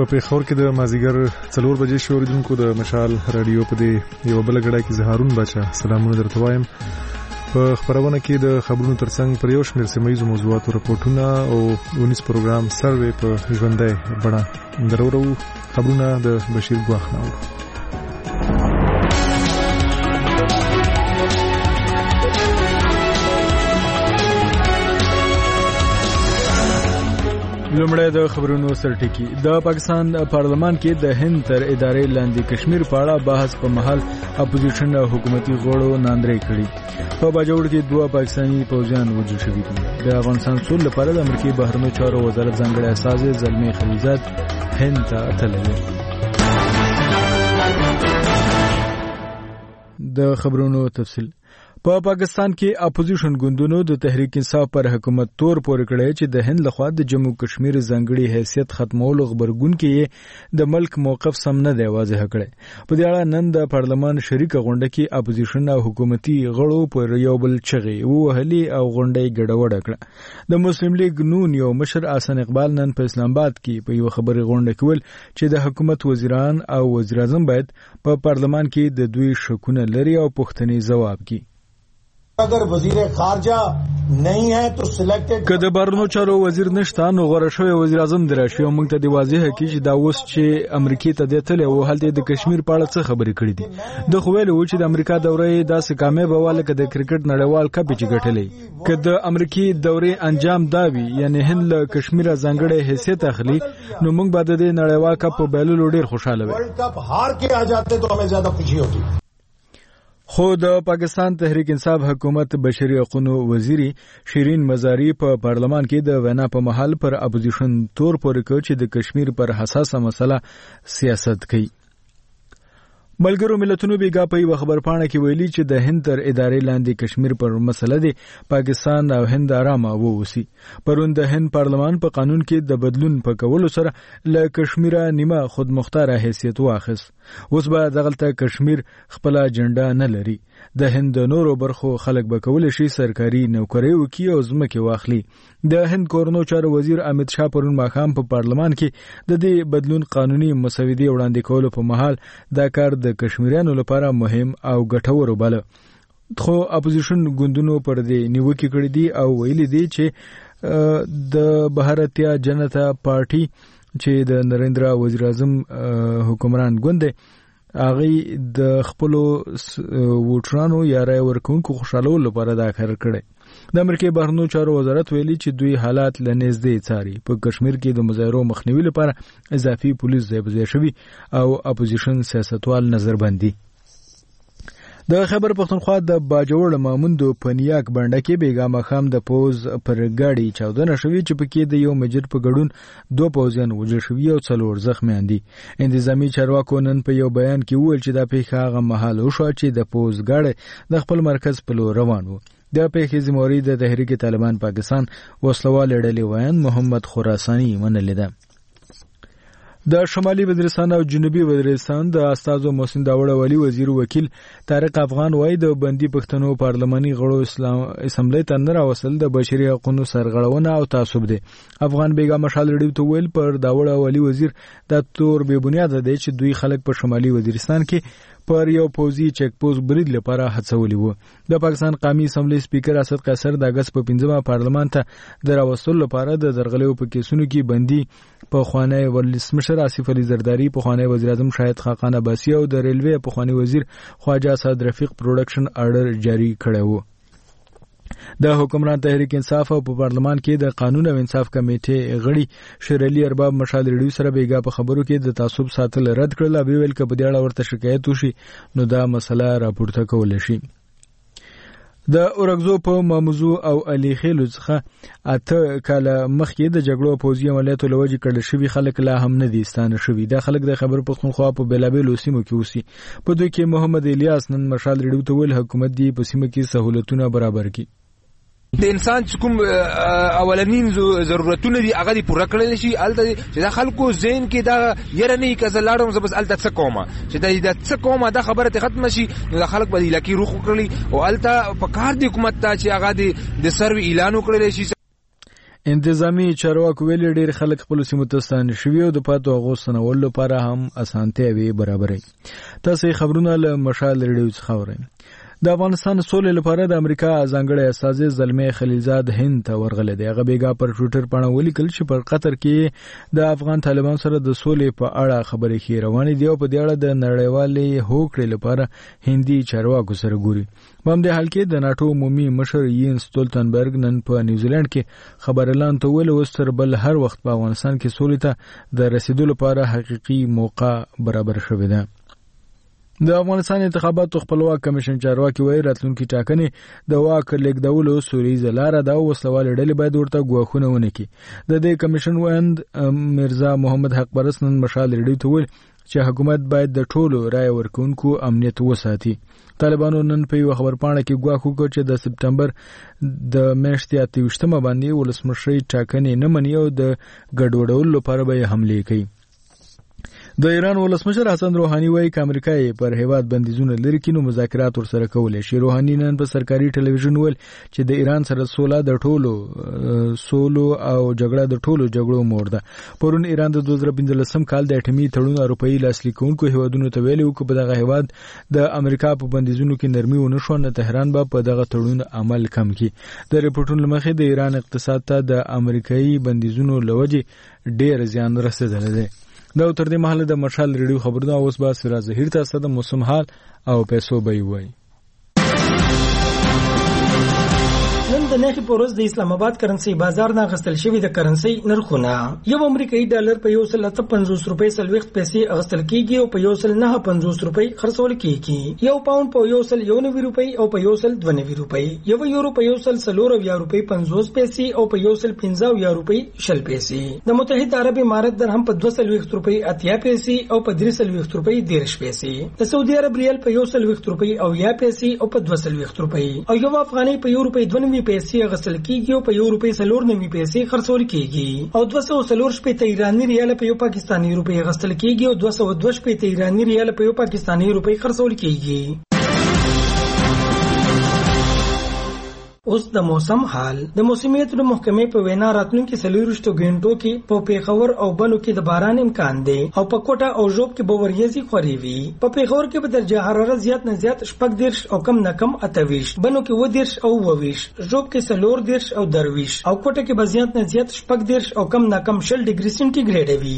په پیښور کې د مازیګر 4 بجې شوریدونکو د مشال رادیو په دې یو بل غړای کې زهارون بچا سلامونه درته وایم. په خبرونه کې د خبرونو ترڅنګ پر یو شمېر سیمه‌یزو موضوعاتو راپورټونه او ونیس پروګرام سروې په ژوندۍ بڼه درورو. خبرونه د بشیر ګواخناو. لومړی د خبرونو سرټکی. د پاکستان پارلمان کې د هند تر ادارې لاندې کشمیر په اړه بحث په محل اپوزیشن او حکومتي غړو ناندري کړي. په باجوړ کې 2 پاکستاني پوځیان وژل شوي دي. د افغانستان سول لپاره د امریکا بهرنیو چارو وزارت ځانګړی استازي زلمي خلیزاد هند ته تللی. د خبرونو تفصیل. په پاکستان کې اپوزیشن ګوندونو د تحریک انصاف پر حکومت تور پورې کړی چې د هند لخوا د جموں کشمیر ځانګړي حیثیت ختمولو خبرګون کې د ملک موقف سم نه دی واضح کړی. په دې اړه نن د پارلمان شریک غونډه کې اپوزیشن او حکومتي غړو پر یو بل چغې وهلې او غونډه ګډوډه کړه. د مسلم لیگ نون یو مشر حسن اقبال نن په اسلام آباد کې په یو خبري غونډه کې ویل چې د حکومت وزیران او وزیر اعظم باید په پارلمان کې د دوی شکونه لري او پوښتنې ځواب کړي. اگر وزیر خارجه نہیں ہے تو سلیکټډ کله بهرنیو چارو وزیر نشته نو غوړه شوی وزیر اعظم دراشي. موږ ته دی واضح کی چې دا اوس چې امریکای ته دتل او هلته د کشمیر په اړه څه خبرې کړې دي. د خویل و چې د امریکا دوره داسې کامیاب واله کده کرکټ نړیوال کپ چې ګټلې کده امریکای دوره انجام داوي یعنی هند له کشمیر ځانګړی حیثیت اخلي نو موږ بعد د نړیوال کپ په بایللو ډیر خوشاله وي. ورلد کپ هار کې آ جاتے تو हमें زیاده خوشی ہوتی. خو د پاکستان تحریک انصاف حکومت بشري حقوقو وزیری شیرین مزاری په پارلمان کې د وینا په محل پر اپوزیشن تور پورې کړ چې د کشمیر پر حساسه مسله سیاست کوي. ملګرو ملتونو بیګا په یو خبرپاڼه کې ویلي چې د هند تر ادارې لاندې کشمیر پر مسله د پاکستان او هند آرامه ووسی. پرون د هند پارلمان په قانون کې د بدلون په کولو سره له کشمیره نیمه خودمختاره حیثیت واخیست. اوس به دغلته کشمیر خپل اجنډا نه لري. د هند نورو برخو خلک به کول شي سرکاري نوکری وکي او ځمکه واخلي. د هند کورنو چارو وزیر امیت شاه پرون ماښام په پارلمان کې د دې بدلون قانوني مسودې وړاندې کولو په محل دا کار د کشمیریانو لپاره مهم او ګټور وباله. خو اپوزیشن ګوندونو پر دې نیوکې کړې دي او ویلي دي چې د بھارتیا جنتا پارټي چې د نریندرا وزیر اعظم حکمران ګوند هغه د خپل ووټرانو یا رای ورکونکو خوشاله لپاره دا کار کړی. د امریکا بهرنیو چارو وزارت ویلي چې دوی حالات لنږدې څاري. په کشمیر کې د مظاهرو مخنیوي لپاره اضافي پولیس ځای شوي او اپوزیشن سیاستوال نظربندي. د خیبر پختونخوا د باجوړ ماموندو پنیاک بنډه کې بیګا مخام د پوز پر گاډي چاودنه شوې چې پکې د یو مجر په ګډون 2 پوځیان وژل شوي او 4 زخمیان دي. انتظامی چارواکو نن په یو بیان کې وویل چې دا پیښه هغه مهال وشوه چې د پوز گاډي د خپل مرکز په لور روان و. د پیښې ذمہواری د تحریک طالبان پاکستان وسلوال ډلې وایي محمد خراساني منلې ده. د شمالي وزیرستان او جنوبي وزیرستان د استازو محسن داوړ ولی وزیر وکیل طارق افغان وایي د بندي پښتنو پارلماني غړو اسمبلی ته نه راوصل د بشري حقوقو سرغړونه او تعصب دی. افغان بیګا مشال ریډیو ته ویل پر داوړ ولی وزیر د تور به بنیاد دی چې دوی خلک په شمالي وزیرستان کې پر یو پوزي چک پوسټ برید لپاره هڅولي وو. د پاکستان قومي اسمبلی سپیکر اسد قیصر د اگست په 15 پارلمان ته دراوستلو لپاره د درغلیو په کیسونو کې بندي په خوانی ولسمشر آصف علي زرداری، په خوانی وزیر اعظم شاهد خاقان عباسی او د ریلوی په خوانی وزیر خواجه اسد رفیق پروډکشن آرډر جاری کړی وو. د حکمران تحریک انصاف او په پارلمان کې د قانون او انصاف کمیټې غړي شیر علي ارباب مشال ریډیو سره بیګا په خبرو کې د تعصب ساتل رد کړل. او ویل ک په دې اړه ورته شکایت وشي نو دا مسله راپورته کول شي. د اورګزو په ماموزو او علي خیلو څخه اته کاله مخکې د جګړو پوځي عملیاتو لوجې کړل شوی خلک لا هم نه دي ستانه شوی. دا خلک د خبر پښتونخوا په بلابلو سیمو کې اوسي. په دوی کې محمد الیاس نن مشال ریډیو ته ویل حکومت دی په سیمه کې سہولتونه برابر کړي. د انسان کوم اولنین ضرورتونه دي هغه دی پوره کړل شي. الته چې د خلکو ذهن کې دا یره نه کزلاړم زبس الته څه کومه چې د څه کومه دا خبره ته ختم شي نو د خلک به لکه روخ کړلی او الته په کار دی حکومت ته چې هغه د سروي اعلان وکړل شي. انتظامی چارواکو ویلي ډېر خلک خپل سیمو ته ستانه شوي او د پاتو هغو ستنولو لپاره هم اسانتیاوې برابروي. تاسو خبرونه له مشال ریډیو څخه اورئ. د افغانستان سولې لپاره د امریکا ځانګړی استازی زلمی خلیلزاد هند ته ورغلی دی. هغه بیګا پر ټویټر باندې ولیکل چې په قطر کې د افغان طالبان سره د سولې په اړه خبرې کې روانې دي او په دې اړه د نړیوالې هوکړې لپاره هندي چارواکو سره ګوري. په همدې حال کې د ناتو عمومي مشر یین سټولتنبرګ نن په نیوزیلند کې خبر اعلان ته ویل اوس تر بل هر وخت په افغانستان کې سولې ته د رسیدو لپاره حقيقي موقع برابر شوې ده. د افغانستان انتخاباتو خپلواک کمیشن چارواکي وایي راتلونکي ټاکنې د واک لیږدولو سولیزه لاره ده او وسلوالې ډلې باید ورته ګواښونه ونه کړي. د دې کمیشن ویاند مرزا محمد حق پرست نن مشال ریډیو ته ویل چې حکومت باید د ټولو رای ورکوونکو امنیت وساتي. طالبانو نن په یو خبرپاڼه کې ګواښ وکړ چې د سپټمبر د میاشتې 28 باندې ولسمشري ټاکنې نه مني او د ګډوډولو لپاره به حمله کوي. د ایران ولسمشر حسن روحاني وایي چې امریکا پر هیواد بندیزونه لري کینو مذاکرات ورسره کولای شي. روحاني نن په سرکاري ټلویزیون ویل چې د ایران سره سوله د ټولو سولو او جګړه د ټولو جګړو مور ده. پرون ایران د 2015 کال د اټومي تړون اروپאי لاسلیک کوونکو هیوادونو ته ویلي و چې په دغه هیواد د امریکا په بندیزونو کې نرمي ونه شو نه تهران به په دغه تړون عمل کم کړي. د ریپورتونو مخې د ایران اقتصاد ته د امریکایي بندیزونو لوجه ډېر زیان رسیدلی دی. دا تر دې مهاله د مشال ریډیو خبرونه اوس به سراج ظهیر تاسو د موسم حال او پیسو به وي. نن د نخي پروز د اسلام آباد کرنسي بازار نه غستل شوی د کرنسي نرخونه یو امریکایي ډالر په 150 روپۍ سلويخت پیسې اغستل کیږي او په 150 روپۍ خرڅول کیږي. یو پاوند په 190 روپۍ او په 192 روپۍ. یو یورو په 140 روپۍ 50 پیسې او په 150 روپۍ 60 پیسې. د متحده عرب امارات درهم په 240 روپۍ 80 پیسې او په 340 روپۍ 10 پیسې. د سعودي عرب ریال په 140 روپۍ 80 پیسې او په 240 روپۍ او یو افغاني په 1 روپۍ 92 پیسې غسل کیږي او په 1 روپۍ 94 پیسې خرڅول کیږي او 240 ایرانی ریال په یو پاکستانی روپۍ غسل کیږي او 220 ایرانی ریال په یو پاکستانی روپۍ خرڅول کیږي. اوس د موسم حال. د موسمیت د محکمې په وینا راتلونکي 40 غنټو کې په پیښور او بلو کې د باران امکان دی او په کوټه او ژوب کې به وریځي خوري وي. په پیښور کې به درجه حرارت زیات نه زیات 14 او کم نه کم 28، بنو کې 20 او 22، ژوب کې 14 او 23 او کوټه کې به زیات نه زیات 14 او کم نه کم 0 ډیګري سنټیګریډ وي.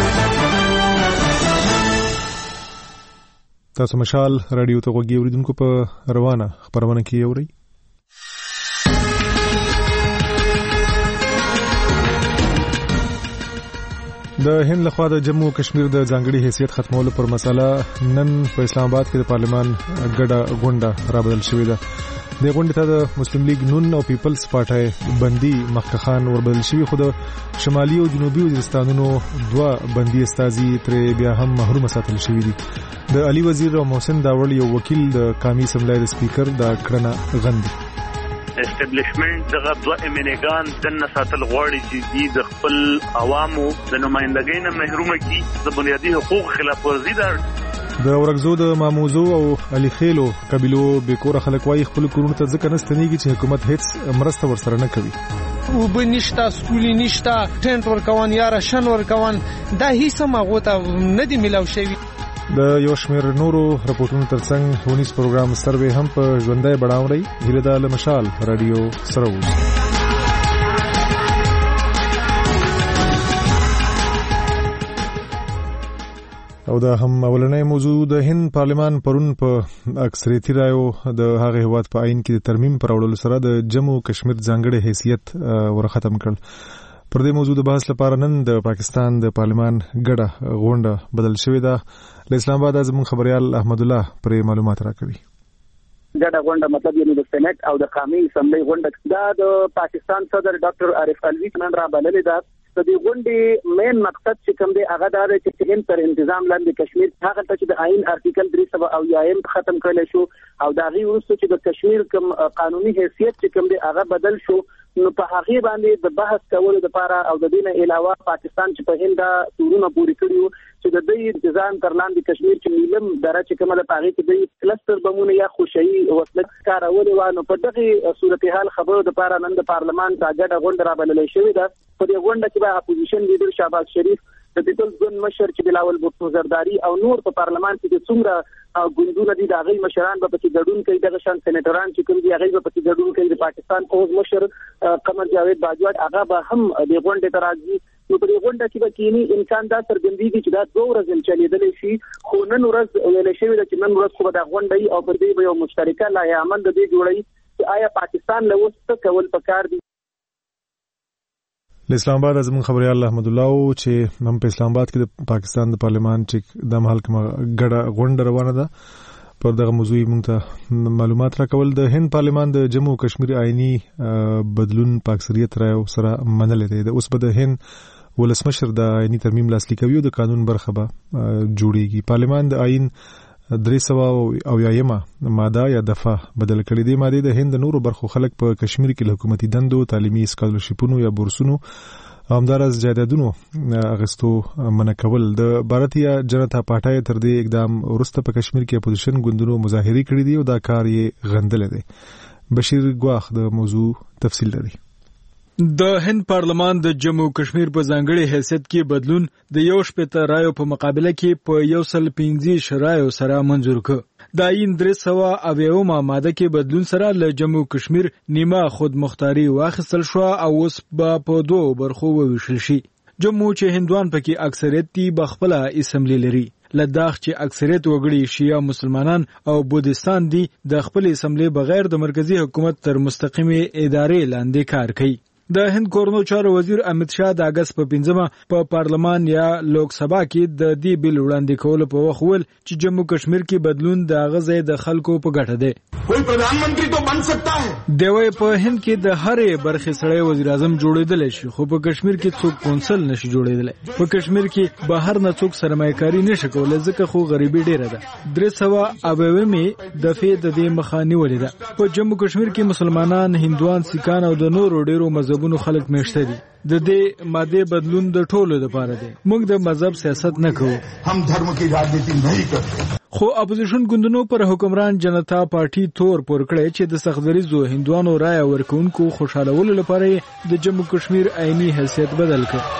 تاسو مشال رادیو ته غوږی اوریدونکو په روانه خبرونه کې اورئ. د هند لخوا د جموں کشمیر د ځانګړي حیثیت ختمولو پر مسله نن په اسلام آباد کې د پارلمان ګډه غونډه رابلل شوې ده. د غونډې ته د مسلم لیگ نون او پیپلز پارټي بندي مخکخان وربدل شوی، خو د شمالي او جنوبي وزیرستانونو دوه بندي استازي تر بیا هم محروم ساتل شوی دي. د علي وزیر او محسن داوړ یو وکیل د قومي اسمبلی د سپیکر د کړنه غندي. اسټابلیشمنت دغه دوه امنګان د نساتل غواړي چې د خپل عوامو د نمائندګۍ نه محروم کړي، د بنیادي حقوق خلاف ورزي ده. د ورغزو د ماموزو او علي خیلو قبيلو بیکوره خلک وايي خپل کورونو ته ځکه نستنیږي چې حکومت هیڅ مرسته ورسره نه کوي. وبنشتا سکولی نشتا ټنټ ورکوان یا راشن ورکوان دا هیڅ مغو ته نه دی ملاو شوی. د یو شمېر نورو رپورټونو ترڅنګ ونیس پروګرام سروې هم په ژوندۍ بڼاوړی هیله ده له مشال رادیو سره اوس. او دا هم اولنۍ موضوع د هند پارلمان پرون په اکثریتي رایو د هغه هیواد په آئین کې د ترمیم پر وړلو سره د جموں کشمیر ځانګړي حیثیت ورختم کړ. پر دې موضوع د بحث لپاره نن د پاکستان د پارلمان ګډه غونډه بدل شوې ده. له اسلام آباد زموږ خبريال احمد الله پر معلومات راکوي. ګډه غونډه مطلب یعنی د سېنات او د قومي اسمبلی غونډه دا د پاکستان صدر ډاکټر عارف الوی نن را بللې ده. د دې غونډې مین مقصد چې کوم دی هغه دا دی چې هند پر انتظام لاندې کشمیر هغه ته چې د آئین ارټیکل 300 ختم کړل شو او دا غي وروسته چې د کشمیر کوم قانوني حیثیت چې کوم دی هغه بدل شو، نو په هغه باندې د بحث کولو لپاره او د دې نه علاوه پاکستان چې په هند تورونه پوری کړیو چې د دې ځان تر لاندې کشمیر چې نیلم دره چې کومه د پاغي کې د کلستر بمونه یا خوشي وسله کارول وانه په دغه صورتحال خبرو د پاره نن د پارلمان ته ګډه غونډه رابللې شوې ده. په دې غونډه کې به اپوزیشن لیډر شهباز شریف د پیپلز ګوند مشر چې بلاول بوټو زرداری او نور په پارلمان کې د څومره ګوندونه دي د هغه مشران به پکې ګډون کوي. دغه شان سېنیټران چې کوم دي هغه به پکې ګډون کوي. د پاکستان قوز مشر قمر جاوید باجوړ هغه به هم د غونډې ته راځي. نو په دې غونډه کې به کینی امکان دا څرګندېږي چې دا 2 ورځې چلیدلې شي، خو نن ورځ ویل شوی چې نن ورځ خو د غونډې او پر دې به یو مشترکه لایحه عمل د دې جوړي چې آیا پاکستان له وسته کول پکار دي. اسلام آباد زمون خبريال احمد الله او چې هم په اسلام آباد کې د پاکستان د پارلمان چې د محل کومه ګډه غونډه روانه ده پر دغه موضوع مونږ ته معلومات راکول. د هند پارلمان د جموں و کشمیر آئینی بدلون په اکثریت رایو سره منل دي. د اوس په د هند ولسمشر د آئینی ترمیم لاسلیک کوي او د قانون برخه به جوړیږي. پارلمان د آئین 300 ماده یا دفعه بدل کړې دي. ماده د هند نورو برخو خلک په کشمیر کې حکومتي دندو، تعلیمي سکالرشپونو یا بورسونو همدارس جایدادونو اغستو منع کول. د بھارتیا جنتا پارټي تر دې اقدام ورسته په کشمیر کې اپوزیشن ګوندونو مظاهره کړې دي او دا کار یې غندل دي. بشیر ګواخ د موضوع تفصیل لري. د هند پارلمان د جموں کشمیر په ځانګړي حیثیت کې بدلون د 1 رایو په مقابله کې په 115 رایو سره منظور کړ. د آئین 300 ماده کې بدلون سره له جموں کشمیر نیمه خود مختاری واخیستل شو او اوس په 2 برخو وویشل شي. جموں چې هندوان پکې اکثریت دي بخپله اسمبلی لري. لداخ چې اکثریت وګړي شیعه مسلمانان او بودستان دي د خپل اسمبلی بغیر د مرکزی حکومت تر مستقیمه ادارې لاندې کار کوي. د هند کورنو چارو وزیر امیت شاه د اگست په 15 په پارلمان یا لوک سبا کې د دې بل وړاندې کولو په وخت ول چې جموں کشمیر کې بدلون د غزې د خلکو په ګټه دی. کوئی प्रधानमंत्री तो बन सकता है. دوی په هند کې د هرې برخې سړی وزیر اعظم جوړیدل شي، خو په کشمیر کې څوک کونسل نشي جوړیدل. په کشمیر کې بهر نه څوک سرمایه‌کاري نشي کولای ځکه خو غریبي ډیره ده. 300 دفعه د دې مخاني ولیده. په جموں کشمیر کې مسلمانان، هندوان، سیکان او د نورو ډیرو مذهبونو خلک میشته دي. د دې ماده بدلون د ټولو لپاره دی. موږ د مذهب سیاست نه کوو. هم धर्म की राजनीति नहीं करते. خو اپوزیشن ګوندونو پر حکمران جنتا پارټي تور پور کړی چې د سختدریزو هندوانو رای ورکوونکو خوشالولو لپاره د جموں کشمیر آئینی حیثیت بدل کړ.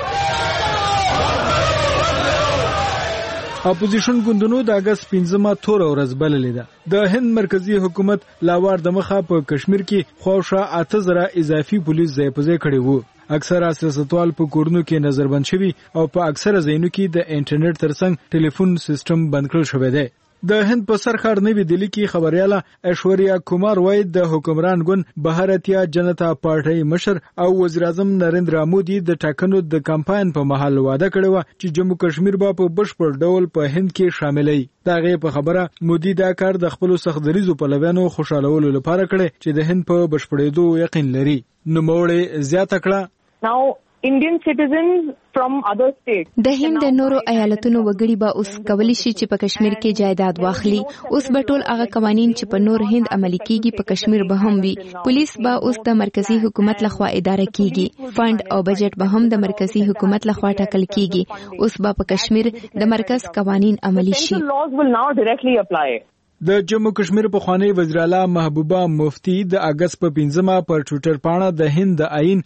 اپوزیشن ګوندونو د اگست 15 تور ورځ بللې ده. د هند مرکزی حکومت لاوار د مخه په کشمیر کې خوښه 8000 اضافي پولیس ځای په ځای کړي وو. اکثره سیاستوال په کورونو کې نظربند شوي او په اکثره ځایونو کې د انټرنیټ ترڅنګ ټلیفون سیستم بند کړل شوی دی. د هند په سر ښار نوی دلی کې خبرياله ایشوریا کومار وای د حکمران ګوند بھارتیا جنتا پارټي مشر او وزیر اعظم نریندرا مودي د ټاکنو د کمپاین په محل وعده کړی و چې جموں کشمیر به په بشپړ ډول په هند کې شاملې. دا غي په خبره مودي دا کار د خپل سختدریزو پلویانو خوشالولو لپاره کړی چې د هند په بشپړېدو یقین لري. نو موړې زیاته کړه. Now Indian citizens from other states د هند د نورو ایالتونو وګړي به اوس کولی شي چې په کشمیر کې جایداد واخلي. اوس به ټول هغه قوانين چې په نور هند عملي کیږي په کشمیر به هم وي. پولیس به اوس د مرکزی حکومت لخوا اداره کیږي. فند او بجټ به هم د مرکزی حکومت لخوا ټاکل کیږي. اوس به په کشمیر د مرکز قوانين عملي شي. laws will now directly apply. د جموں کشمیر په خوانی وزیر اعلی محبوبه مفتی د اگست په 15 پر ټوئیټر پاڼه د هند د آئین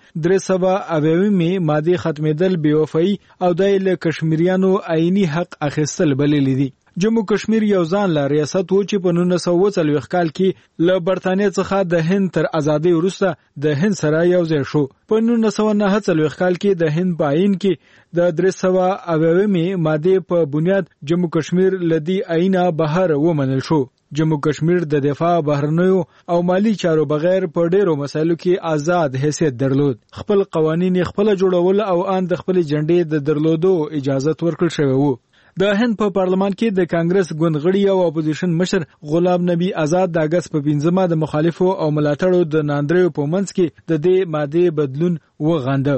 300 ماده ختمېدل بیوفای او د کشمیریانو آئینی حق اخیستل بللی دي. جموں کشمیر یو ځان لا ریاست و چې په 1940 کال کې له برتانیې څخه د هند تر ازادۍ وروسته د هند سره یو ځای شو. په 1949 کال کې د هند په آئین کې د 300 ماده په بنیاد جموں کشمیر لدی آئینه بهر ومنل شو. جموں کشمیر د دفاع، بهرنیو او مالی چارو بغیر په ډیرو مسایلو کې آزاد حیثیت درلود. خپل قوانین خپل جوړول او ان د خپل جنډې د درلودو اجازه ورکړل شوی وو. د هند په پارلمان کې د کانګرس ګوند غړي او اپوزیشن مشر غلام نبی آزاد د اگست په 15 د مخالفو او ملاتړو د ناندریو په منځ کې د دې ماده بدلون وغانده.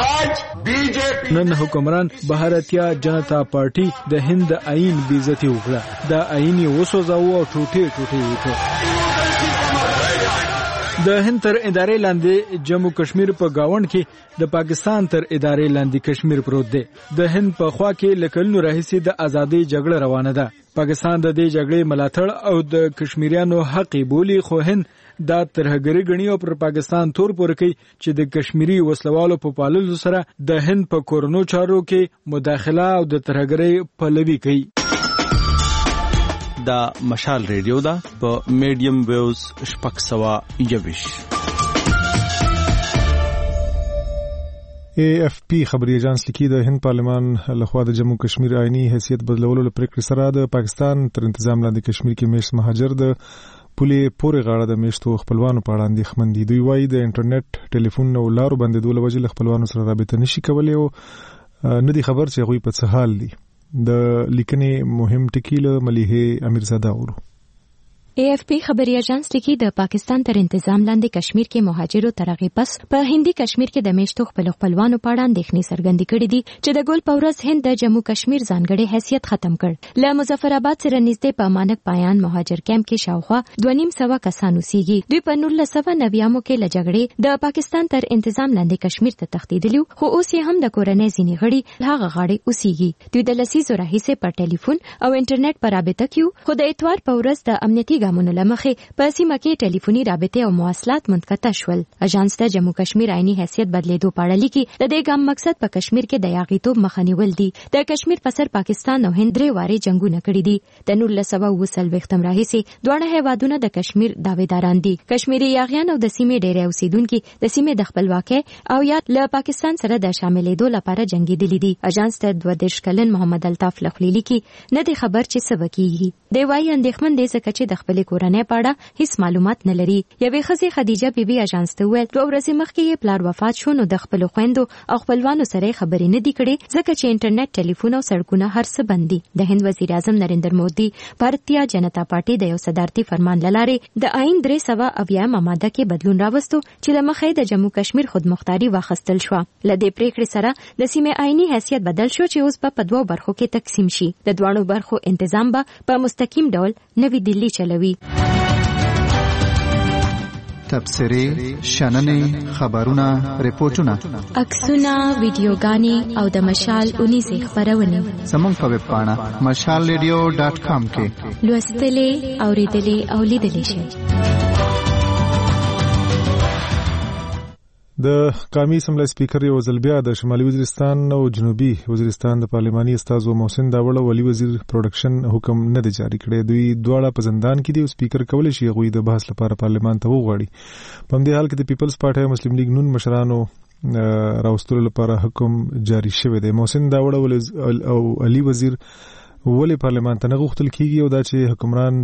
نن حکمران بھارتیا جنتا پارټي د هند آئین بیزتی وکړه. د آئین وسوځاو او ټوټه وکړه. د هند تر ادارې لاندې جموں کشمیر په گاوند کې د پاکستان تر ادارې لاندې کشمیر پروت دی. د هند په خوا کې لکلنو راهیسي د ازادي جګړه روانه ده. پاکستان د دې جګړې ملاتړ او د کشمیریانو حق بولی، خو هند دا ترهګری غنی او پر پاکستان تور پور کوي چې د کشمیری وسلوالو په پاللو سره د هند په کورونو چارو کې مداخله او د ترهګری پلوي کوي. دا مشال ریډیو دا په میډیم ویوز 621. AFP خبري ایجانس لیکي د هند پارلمان لخوا د جموں کشمیر آئینی حیثیت بدلولو لپاره سره د پاکستان تر تنظیم لاندې کشمیر کې میشت مهاجر د پولې پورې غاړه د میشتو خپلوانو په اړه اندېښمن دي. دوی وایي د انټرنیټ، ټلیفون او لارو بندیدو له وجې له خپلوانو سره رابطه نشي کولی او نه دي خبر چې هغوی په څه حال دي. د لیکنې مهم ټکی له ملیحه امیرزاده اورو. AFP خبري اژانس لیکي د پاکستان تر تنظیم لاندې کشمیر کې مهاجرو ترغه پس په هندي کشمیر کې د میشتو خپلوانو په اړه اندېښنې څرګندې کړې دي چې د ګول پورز هند د جموں کشمیر ځانګړي حیثیت ختم کړ. له مظفرآباد سره نږدې په مانک پایان مهاجر کیمپ کې شاوخوا 2.5 کسان اوسېږي. دوی په 1990 کې له جګړې د پاکستان تر تنظیم لاندې کشمیر ته تښتېدلي، خو اوس یې هم د کورنۍ ځینې غړي هغه غاړې اوسېږي. دوی د لسیزو راهیسې په ټلیفون او انټرنیټ په رابطه کې، خو د اتوار په ورځ د امنیتي ګامونو لمخې په سیمه کې ټلیفوني رابطه او مواصلات منقطع شول. اژانس د جموں کشمیر آئینی حیثیت بدلیدو په اړه لیکي د دې ګام مقصد په کشمیر کې د یاغیتوب مخه نیول دي. د کشمیر په سر پاکستان او هند درې واري جنگونه کړي دي. د 1920 راهیسې دواړه هیوادونه د کشمیر داویداران دي. کشمیری یاغیان او د سیمې ډېری اوسیدونکو د سیمې د خپلواکۍ او یا له پاکستان سره د شاملېدو لپاره جنگیدلي دي. اژانس د 22 کلن محمد الطاف لخلی لیکي نه دی خبر چې څه وکړي. دی وايي اندېښمن دي ځکه چې د خپل کورنۍ په اړه هیڅ معلومات نه لري. یوې ښځې خدیجه بیبي اژانس ته وویل 2 ورځې مخکې یې پلار وفات شو، نو د خپلو خویندو او خپلوانو سره خبرې نه دي کړې ځکه چې انټرنیټ، ټلیفون او سړکونه هر څه بند دي. د هند وزیر اعظم نریندر مودي بھارتیا جنتا پارټي د یو صدارتي فرمان لاره د آئین 370 ماده کې بدلون راوستو چې لمخې د جموں کشمیر خودمختاري واخیستل شو. لدې پریکړې سره د سیمې آئینی حیثیت بدل شو چې اوس په 2 برخو کې تقسیم شي. د دوه برخو تنظیم په مستقیم ډول نوی دلی چلوي. تبصرې، شننې، خبرونه، ریپورتونه، عکسونه، ویډیوګانې او د مشال 19 خبرونه زموږ په ویب پاڼه mashalradio.com کې لوستلې، اوریدلې او لیدلې شئ. د قومي اسمبلی سپیکر یو ځل بیا د شمالي وزیرستان او جنوبي وزیرستان د پارلماني استازو محسن داوړ او علي وزیر پروډکشن حکم نه دی جاری کړی. دوی دواړه په زندان کې دي او سپیکر کولی شي هغوی د بحث لپاره پارلمان ته وغواړي. په همدې حال کې د پیپلز پارټي او مسلم لیگ نون مشرانو راوستلو لپاره حکم جاری شوی دی. محسن داوړ او علي وزیر ولې پارلمان ته نه غوښتل کیږي او دا چې حکمران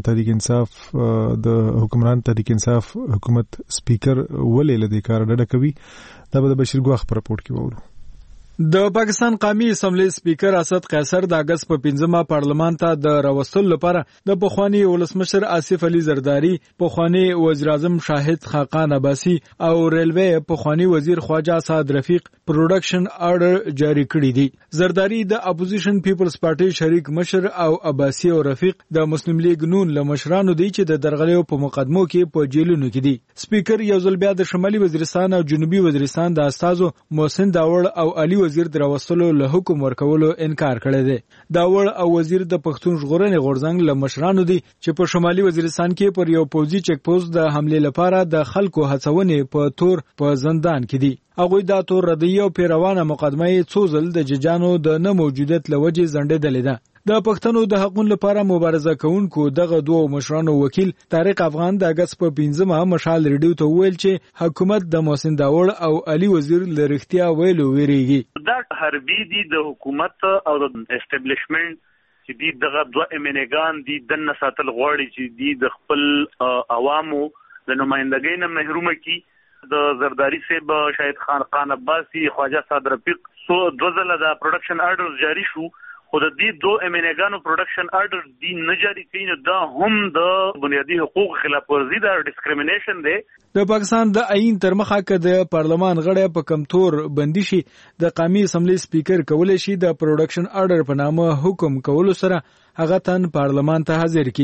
تحریک انصاف حکومت سپیکر ولې له دې کار ډډه کوي، دا به د بشیر ګواخ په راپورټ کې وورو. د پاکستان قومي اسمبلی سپیکر اسد قیصر د اگست په 15 پارلمان ته د راوستلو لپاره د پخوانی ولسمشر آصف علي زرداری، پخوانی وزیر اعظم شاهد خاقان عباسی او ریلوی پخوانی وزیر خواجه اسعد رفیق پروډکشن آرډر جاری کړی دی. زرداری د اپوزیشن پیپلز پارټي شریک مشر او عباسی او رفیق د مسلم لیگ نون له مشرانو دی چې د درغلیو په مقدمو کې په جیلونو کې دي. سپیکر یو ځل بیا د شمالي وزیرستان او جنوبي وزیرستان د استازو محسن داوړ او علي وزیر دراوستلو له حکم ورکولو انکار کړی دی. داوړ او وزیر د پښتون ژغورنې غورځنګ له مشرانو دي چې په شمالي وزیرستان کې پر یو پوځي چک پوسټ د حمله لپاره د خلکو هڅونې په تور په زندان کې دي. هغوی دا تور ردیه او پیروانه مقدمه یې څو ځل د ججانو د نه موجودیت له وجې ځنډېدلې ده. د پښتنو د حقوقو لپاره مبارزه کوونکو دغه دوه مشرانو وکیل طارق افغان د اگست په 15 مشال ریډیو ته ویل چې حکومت د محسن داوړ او علي وزیر لرختیا ویلو ویریږي. دا حربي دي د حکومت او د اسټابلیشمنت چې دی دغه دوه امنګان دي د نساتل غواړي چې دی د خپل عوامو د نمائندګۍ نه محروم کی. د زرداری صاحب شاهد خان عباسی خواجه اسعد رفیق سو دوزله د پروډکشن آرډر جاری شو، خو د دې دوه امنګانو پروډکشن آرډر دی نه جاری کین. دا هم د بنیادی حقوق خلاف ورزي ده، ډیسکریمینیشن دی. د پاکستان د آئین تر مخه کې د پارلمان غړي په کمتور بندي شي د قومي اسمبلی سپیکر کولای شي د پروډکشن آرډر په نامه حکم کولو سره هغه تن پارلمان ته حاضر کی.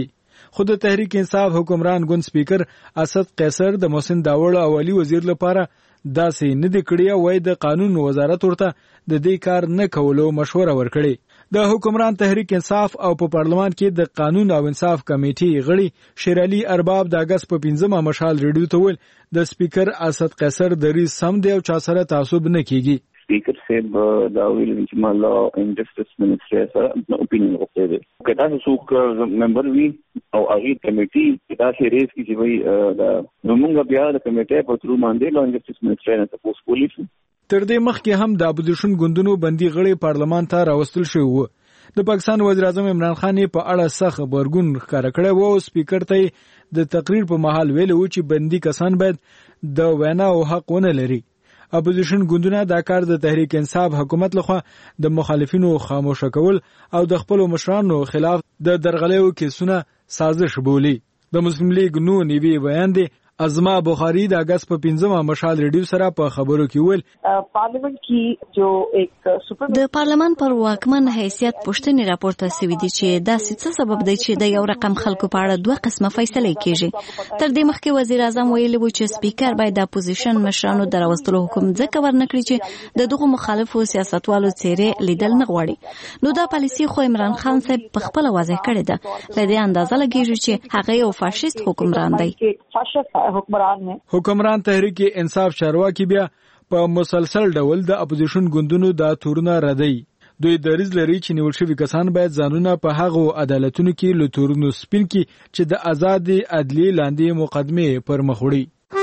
خود تحریک انصاف حکمران ګوند سپیکر اسد قیصر د محسن داوړ او علي وزیر لپاره داسې نه دی کړی وای د قانون وزارت ورته د دې کار نه کولو مشوره ورکړي د حکمران تحریک انصاف او په پارلمان کې د قانون او انصاف کمیټې غړي شیر علي ارباب د اگست په 15 مشال ریډیو ته ویل د سپیکر اسد قیصر دریځ سم دی او چا سره تعصب نه کیږي Speaker said the will which law and justice minister sir opinion غوښته دي کدا څوک member وی او هغه کمیټي دا چې ریس کی وی دا موږ بیا د کمیټې په تر باندې law and justice minister نه تاسو پولیس تر دې مخکې هم د اپوزیشن ګوندونو بندي غړي پارلمان ته راوستل شوی وو د پاکستان وزیر اعظم عمران خان په اړه سخت خبرګون ښکاره کړی وو سپیکر ته د تقریر په محل ویلو چې بندي کسان باید د وینا او حق ونه لري اپوزیشن ګوندونه دا کار د تحریک انصاف حکومت لخوا د مخالفینو خاموشه کول او د خپل مشرانو خلاف د درغلیو کیسونه سازش بولی د مسلم لیگ نو نیوی بیان دی ازما بخاری د اگست په 15 مشال ریډیو سره په خبرو کې ویل پارلیمنت کی جو ایک د پارلمان پر واکمن حیثیت پوښتنې راپورته شوې دي چې دا څه سبب دی چې د یو رقم خلکو په اړه دوه قسمه فیصله کیږي تر دې مخکې وزیر اعظم ویلي و چې سپیکر باید د اپوزیشن مشرانو دراوستلو حکم ځکه ورنکړي چې د دغه مخالفو سیاستوالو څیرې لیدل نه غواړي نو دا پالیسي خو عمران خان صاحب په خپل واضح کړی ده لدې اندازه لګیږي چې هغه یو فاشیست حکمران دی حکمران تحریک انصاف چارواکي بیا په مسلسل ډول د اپوزیشن ګوندونو د تورونه ردی دوی دریځ لري چې نیول شوي کسان باید ځانونه په هغو عدالتونو کې له تورونو سپین کړي چې د آزادي عدلي لاندې مقدمه پر مخ وړي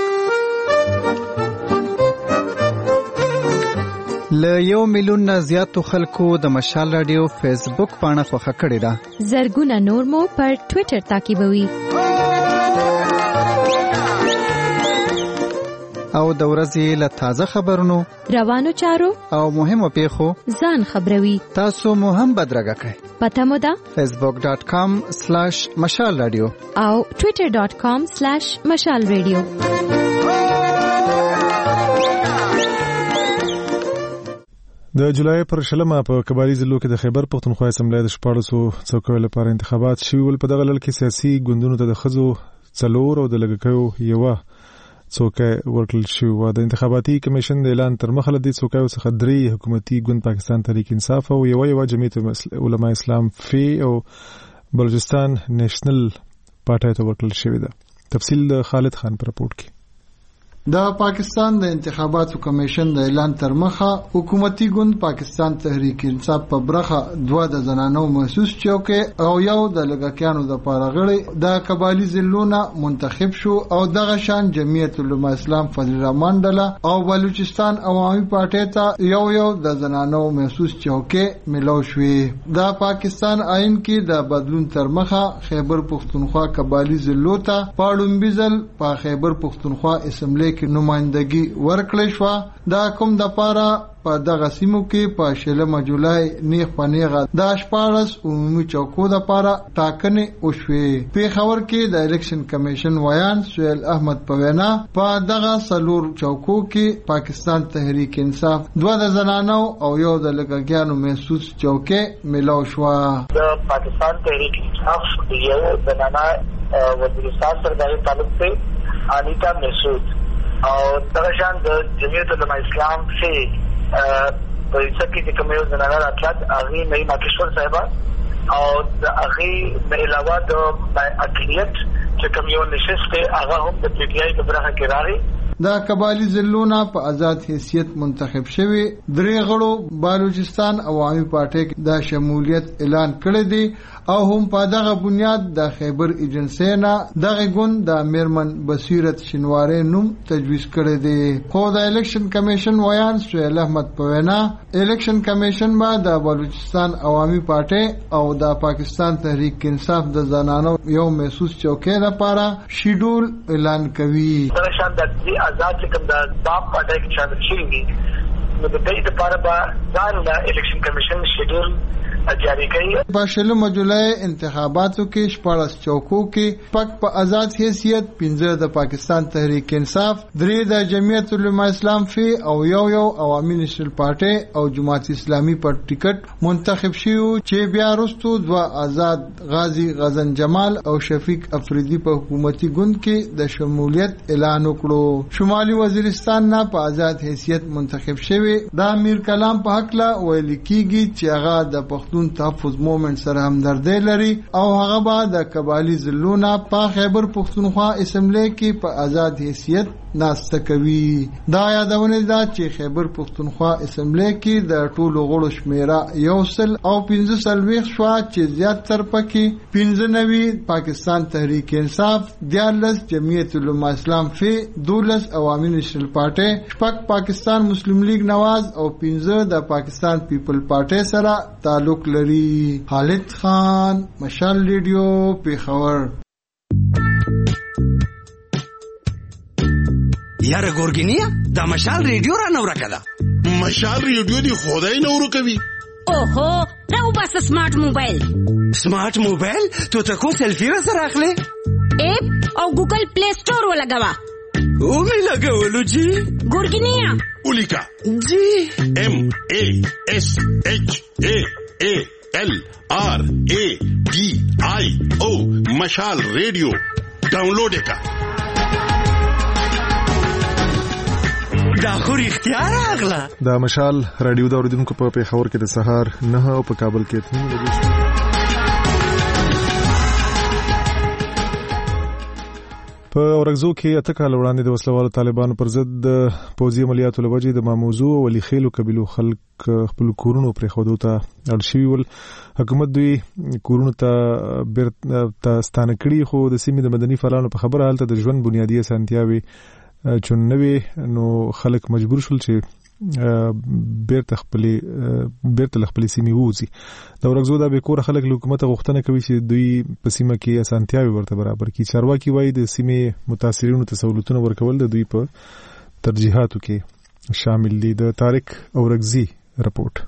له 1 میلیون نه زیاتو خلکو د مشال رادیو فیسبوک پاڼه خوښه کړې ده زرګونه نور مو پر ټوئیټر تعقیبوي او د ورځې له تازه خبرونو روانو چارو او مهمو پیښو ځان خبروي تاسو مو هم بدرګه کړئ پته مو ده facebook.com/مشال رادیو او twitter.com/مشال رادیو د جولای پر شلمه په کبالي ضلع کې د خیبر پښتونخوا اسمبلی د 1400 څوکیو لپاره انتخابات شوي ول په دغه لړ کې سیاسي ګوندونو ته د ښځو څلور او د لږکیو یوه څوکۍ ورکړل شوې وه د انتخاباتي کمیشن د اعلان تر مخه له دې څوکیو څخه 3 حکومتي ګوند پاکستان تحریک انصاف او یوه جمعیت علماء اسلام فی او بلوچستان نیشنل پارټۍ ته ورکړل شوې ده تفصیل د خالد خان پر رپورټ کې د پاکستان د انتخاباتو کمیشن د اعلان تر مخه حکومتي ګوند پاکستان تحریک انصاف په برخه 2 د زنانو محسوس چوکۍ او یو د لږکیانو د پارغړې د کبالي ضلعونه منتخب شو او دغه شان جمعیت علماء اسلام فضل الرحمن ډله او بلوچستان عوامي پارټۍ ته یو د زنانو محسوس چوکۍ ملو شوې د پاکستان آئین کې د بدلون تر مخه خیبر پښتونخوا کبالي ضلعو ته پاړومبي ځل په خیبر پښتونخوا اسمبلی کې نمائندګي ورکړې شو دا کوم د پاره په دغه سیمو کې په 16 جولای نیغ پنیغه د 14 عمومي چوکو د پاره ټاکنې وشوې په خبر کې د الیکشن کمیشن ویان سهیل احمد پوینا په دغه سلور چوکو کې پاکستان تحریک انصاف 2 د زنانو او یو د لږکیانو محسوس چوکۍ ملو شو د پاکستان تحریک انصاف یو زنانه وزیرستان سرداری تعلق سے انیتا محسود اور درشان جمعیت علماء اسلام سے پریسا کی جکمیو زنانہ راتلات اغی نئی ماکشور صاحبہ اور اغی میں علاوہ دو اقلیت جکمیو نشست آغا ہم دا پی ٹی آئی کبرہ کراری د کبالي ضلعونه په آزاد حیثیت منتخب شوی 3 غړو بلوچستان عوامي پارټۍ د شمولیت اعلان کړی دی او هم په دغه بنیاد د خیبر ایجنسی نه دغه ګوند د میرمن بصیرت شنواری نوم تجویز کړی دی خو د الیکشن کمیشن ویان سهیل احمد پوینا الیکشن کمیشن با د بلوچستان عوامي پارټۍ او د پاکستان تحریک انصاف د زنانو یو محسوس چوکۍ لپاره شیډول اعلان کوي آزاد چکم دا باپ پارٹائی کی شامل شوی نو د دې لپاره به ځان له الیکشن کمیشن شیډول جاری کړي. په 16 جولای انتخاباتو کې 14 چوکو کې پک په آزاد حیثیت 15 د پاکستان تحریک انصاف، 3 د جمعیت العلماء اسلام فی او یو عوامي نېشنل پارټي او جماعت اسلامي پر ټیکټ منتخب شیو چې بیا وروسته 2 آزاد غازی غزن جمال او شفیق افریدی په حکومتي ګوند کې د شمولیت اعلان وکړو. شمالي وزیرستان نه په آزاد حیثیت منتخب شوی د امیر کلام په حق لا ویل کیږي چې هغه د پښتون تحفظ مومنت سره همدردی لري او هغه به د قبایلی ضلعونو په خیبر پښتونخوا اسمبلی کې په آزاد حیثیت ناسته کوي. دا یادونه ده چې خیبر پښتونخوا اسمبلی کې د ټولو غړو شمیره 100 او 15 شوا چې زیات تر پکې 15 پاکستان تحریک انصاف، 14 جمعیت العلماء اسلام فی، 12 عوامي نېشنل پارټي، 6 پاکستان مسلم لیگ نواز او 15 د پاکستان پیپل پارټي سره تعلق لري. خالد خان، مشال ریډیو، پیښور. یاره ګورګینیا دا مشال ریډیو را نو راکړه. مشال ریډیو دی خدای نو ورکوي. اوهو راو بس سمارټ موبایل. سمارټ موبایل ته تاسو سیلفي را سره اخلي؟ اپ او ګوګل پلی سٹور ولګوا. او می لګولو جی ګورګینیا ولیکا جی MASHALRADIO مشال ریډیو ډاونلوډ کا. دا خو اختیار اغلا. دا مشال رادیو دا اوریدونکو په پیښور کې د سهار 9 او په کابل کې 3 بجې. په اورګزو کې اته کال وړاندې د وسلوالو طالبانو پر ضد د پوځي عملیاتو لوجې د ماموزو او ولي خېلو قبيلو خلک خپل کورونو پرې خودو ته اړ شوي ول. حکومت دوی کورونو ته بیرته ستانه کړي، خو د سیمې د مدني فعالانو په خبره حالت د ژوند بنیادی اسانتیاوي چونوي نو خلک مجبور شول چې بیرته خپل سیمې ووزي. د اورګزو د بیکور خلک حکومت غوښتنه کوي چې دوی په سیمه کې اسانتیاوي ورته برابر کړي. چارواکي وایي د سیمې متاثرینو ته سہولتونه ورکول د دوی په ترجیحاتو کې شامل دي. د طارق اورګزي رپورټ.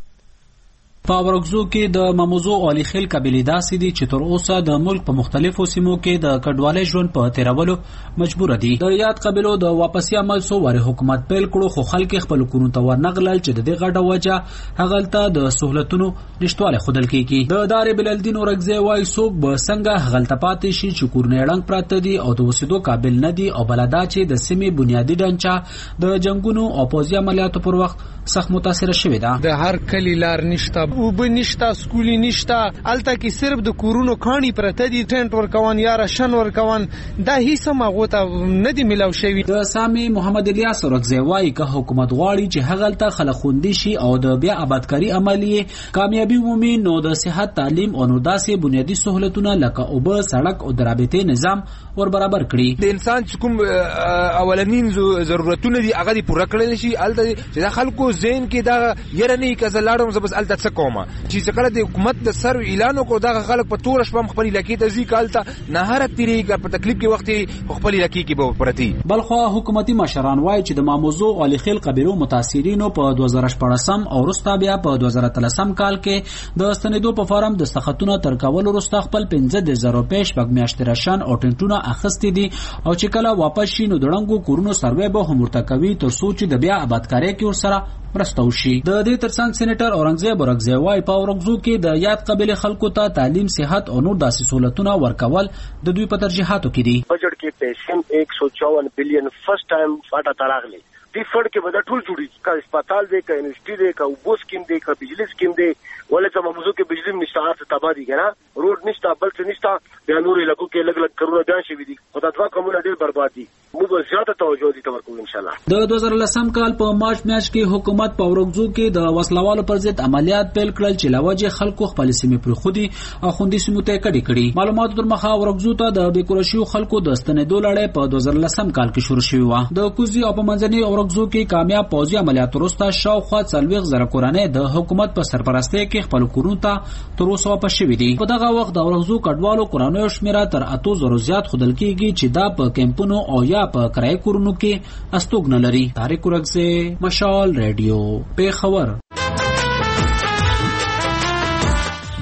په اورګزو کې د ماموزو او علي خیل قبیلې داسې دي چې تر اوسه د ملک په مختلفو سیمو کې د کډوالۍ ژوند په تیرولو مجبور دي. د یاد قبیلو د واپسی عمل سو واره حکومت پیل کړو، خو خلک خپل کورونو ته ورنغلل چې د دې غټه وجه هغلته د سہولتونو نشټواله خودل کیږي. د دار بلالدین اورګزي وای سوق به څنګه هغلته پاتې شي چې کورنۍ ړنګ پراته دي او د وسیدو قابل نه دي او بلدا چې د سیمې بنیادی ډنچه د جنگونو او پوځي عملیاتو پر وخت سخت متاثر شوې ده. د هر کلی لار نشته، وب نشته، سکولي نشته، الته کې صرف د کورونو کانی پرته دي، ټینټ ورکوان یا رشن ورکوان، دا هیڅ مغوته نه دی ملاو شوی. د سامي محمد الیاس اورګزي وای که حکومت غواړي چې هغلته خلک خوندي شي او د بیا آبادکاری عملیه کامیابی ومومي، نو د صحت، تعلیم او نو داسې بنیادی سہولتونه لکه اوبه، سړک او د رابطې نظام ور برابر کړي. د انسان چې کوم اولنین ضرورتونه دي هغه دي پوره کړل شي. الته چې خلکو ذهن کې دا یره نه کزلاړم زبس الته څه کومه چې څکړه د حکومت د سر اعلان کو دا خلک په تور شپه خپل لکی ته ځي کالته نهارت تیریږي په تکلیف کې وخت خپل لکی کې به پرتی. بلخو حکومتي مشران وایي چې د ماموزو او علي خیل قبیلو متاثرینو په 2014 او وروسته بیا په 2013 کال کې د ستنېدو په فارم د سختونه تر کول وروسته خپل 15,000 روپۍ شپږ میاشتې راشن او ټنټونه اخستې دي او چې کله واپس شي نو دړنګو کورونو سروې به هم ورته کوي تر څو چې د بیا آبادکاری کې ورسره مرسته وشي. د دې ترڅنګ سېنیټر اورنګزیب اورګزي وایي په اورګزو کې د یاد قبیلې خلکو ته تعلیم، صحت او نور داسې سہولتونه ورکول د دوی په ترجیحاتو کې دي. بجټ کې پیسې 154 بلین فرست ټایم فاټا تراغلي. دې فند کې به ټول جوړي کا هسپتال دی، کا یونیورسيټي دی، کا وبو سکیم دی، کا بجلی سکیم دی. ولې چې ماموزو کې بجلی نشته، هر تبا دي کنه، روډ نشته، بل څه نشته، بیا نور علاقو کې لګ کرونا ځان شي دي. خدای دوا کومه ډېر برباد دي. موږ زیاته توجه دي تورکو ان شاء الله. د 2010 کال په مارچ میاشت کې حکومت په اورګزو کې د وسلوالو پر ضد عملیات پیل کړل چې لوجه خلکو خپل سیمې پر خودي او خوندي سیمو ته کړي. معلوماتو تر مخه اورګزو ته د بیکورشیو خلکو د ستنېدو لړۍ په 2010 کال کې شروع شوې و. د کوزي او په منځني اورګزو کې کامیاب پوځي عملیات وروسته شاوخوا 40,000 کورنۍ د حکومت په سرپرستۍ کې خپل کورونو ته تر اوسه واپس شوې دي. په دغه وخت د اورګزو کډوالو کورنۍ شمیره تر 8,000 زیات خودل کېږي چې دا په کیمپونو او یا په کرایي کورونو کې استوګنه لري. طارق اورګزي، مشال ریډیو، پیښور.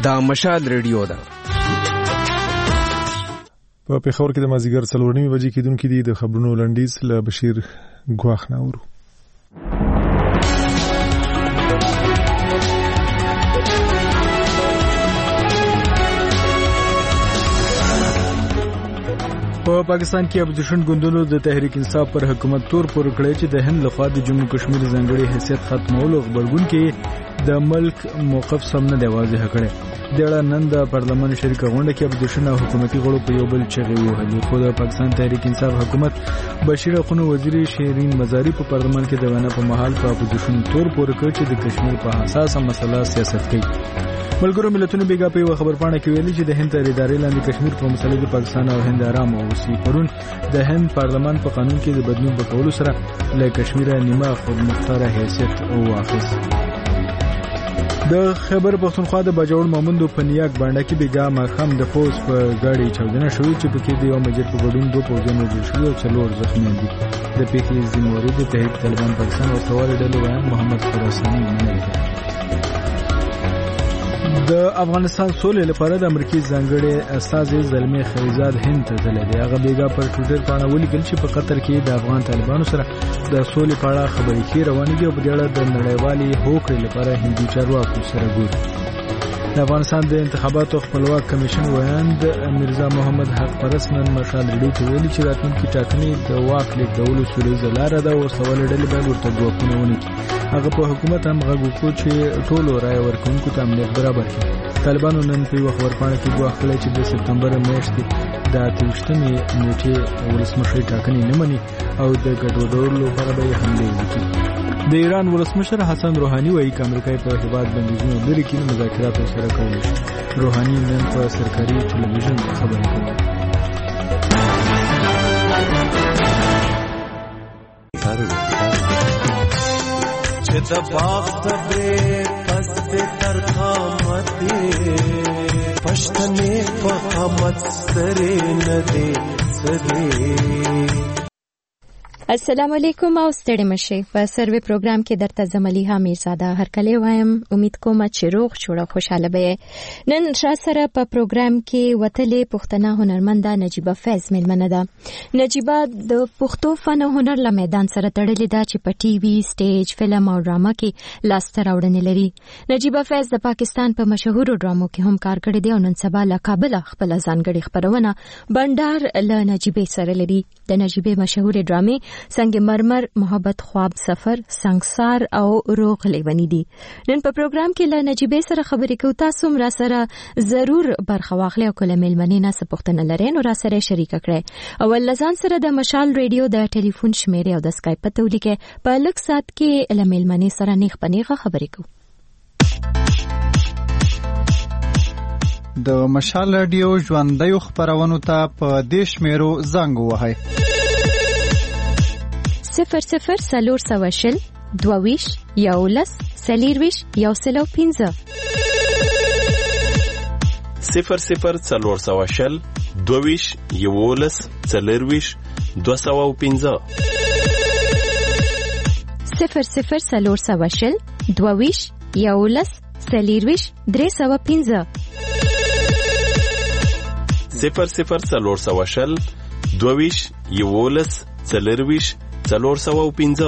دا مشال ریډیو ده. په پیښور کې د مازیګر 4:30 بجې کېدونکې دي. د خبرونو لنډیز له بشیر ګواخ نه اورو. په پاکستان کې اپوزیشن ګوندونو د تحریک انصاف پر حکومت تور پور کړی چې د هند لخوا د جموں کشمیر ځانګړي حیثیت ختمولو خبرګون کې د ملک موقف سم نه دی واضح کړی. د نن د پارلمان شریکه غونډه کې اپوزیشن او حکومتي غړو په یو بل چغې وهلې. خو د پاکستان تحریک انصاف حکومت بشیر اخونو وزیر شیرین مزاری په پارلمان کې د وینا په مهال په اپوزیشن تور پور کړ چې د کشمیر په حساسه مسله سیاست کوي. ملګرو ملتونو بیګا په خبرپاڼه کې ویلي چې د هند تر ادارې لاندې کشمیر په مسله کې پاکستان او هند آرام اوسي. پرون د هند پارلمان په قانون کې د بدلون وکولو سره له کشمیر نیمه خودمختاره حیثیت واخیست. د خیبر پښتونخوا د باجوړ مومندو په نیاک باندې کې بیګا ماخام د پوس په گاډي چاودنه شوې چې په کې د یو مجر په ګډون 2 پوځیان وژل شوي او 4 زخمی دي. د پیښې ذمہوار د تحریک طالبان پاکستان او سوال ډلو وایي محمد خراساني منل. د افغانستان سولې لپاره د امریکای ځانګړي استاد زلمي خلیزاد هند ته تللی دی. هغه بیګا پر ټویټر باندې ولیکل چې په قطر کې د افغان طالبانو سره د سولې په اړه خبرې کې روانې دي او په دې اړه د نړیوالې هوکړې لپاره هندي چارواکو سره ګوري. د افغانستان د انتخاباتو خپلواک کمیشن ویاند میرزا محمد حق پرست نن مشال ریډیو ته ویلي چې راتلونکي ټاکنې د واک لیږدولو سولیزه لاره ده او سوال ډلې باید ورته ګواښونه ونه کړي. هغه په حکومت هم غږ وکړ چې ټولو رایه ورکوونکو ته امنیت برابر کړي. طالبانو نن په یوه خبرپاڼه کې ګواښ کړی چې د سپتمبر میاشتې د 28مې نیټې ولسمشرۍ ټاکنې نه مني او د ګډوډولو لپاره به یې حملې وکړي. د ایران ولسمشر حسن روحاني وایي چې امریکا په هیواد بندیزونه لري کې مذاکرات سره کوي. روحاني نن په سرکاري ټلویزیون خبرې کوي. چې د باغ تبې پس د ترخامتې پښتنې په قامت سره نه دي سره. السلام علیکم او ستړي مشه. په سروي پروګرام کې درته زملیها میرزاده هر کله وایم. امید کوم چې روغ جوړ خوشاله به. نن را سره په پروګرام کې وتلې پښتنه هنرمنده نجيبه فیض ملمنه ده. نجيبه د پښتو فن او هنر له میدان سره تړلې ده چې په ټي وي، سټیج، فلم او ډرامه کې لاسته راوړنې لري. نجيبه فیض د پاکستان په مشهورو ډرامو کې هم کار کړی دی او نن سبا له کابل خپل ځانګړي خبرونه بندر له نجيبه سره لري. د نجيبه مشهور ډرامې سنگ مرمر، محبت خواب سفر، سنگسار او روغ لیونی دي. نن په پروګرام کې له نجيبه سره خبرې کوو. تاسو را سره ضرور برخه واخلئ او کله ملمنې نه سپوښتنه لرئ نو را سره شریک کړئ. او لزان سره د مشال ریډیو د ټلیفون شمیره او د اسکایپ په تولیکه په لږ سات کې له ملمنې سره نیغ پنیغه خبرې کوو. د مشال ریډیو ژوندۍ خبرونو ته په دیش میرو زنګ وهاي 00 420 22 11 40 105 00 420 22 11 40 205 00 420 22 11 40 305 00 420 22 11 40 405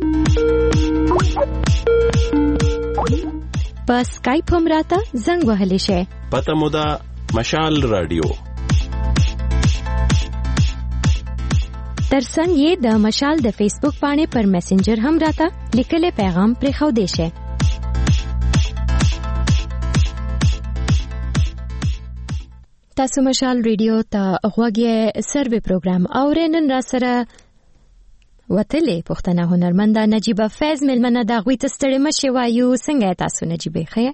په اسکایپ هم راته زنګ وهلی شي. پته مو ده مشال رادیو. ترڅنګ یې د مشال د فیسبوک باندې پر میسنجر هم راته لیکلې پیغام پرې خو دی شي. تاسو مشال ریډیو ته غوږی سروي پروګرام اورینن را سره وتلې پښتنه هنرمنده نجيبه فیض ملمنه دا غوي تستړي مشه وایو. څنګه تاسو نجيبه خیر؟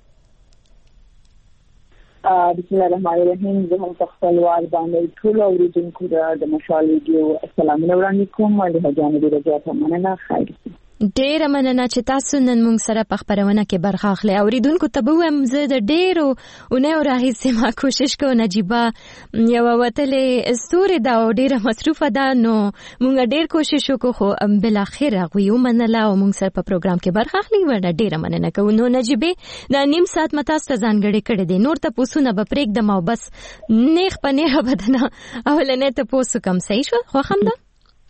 بسم الله الرحمن الرحیم. زه هم خپلوار باندې ټول اوریدونکو د مشال ریډیو السلام علیکم او له جانب رضا ته مننه. خیر ډېر مننه چې تاسو نن موږ سره په خبرونه کې برخه اخلي. اوریدونکو ته به وایم زه د ډېرو اونیو راهیسې ما کوشش کوم نجیبه یو وتلې ستوري دا او ډېره مصروفه ده، نو موږ ډېر کوشش وکړو خو بل اخر هغه یو منله او موږ سره په پروګرام کې برخه اخلي. ورته ډېره مننه کوو. نو نجیبه دا نیم ساعت متاس ته ځانګړی کړی دی، نور ته پوسونه به پرېږدم او بس نیغ په نیغه بدنه اولنې ته پوسو کم صحیح شو خوښم ده.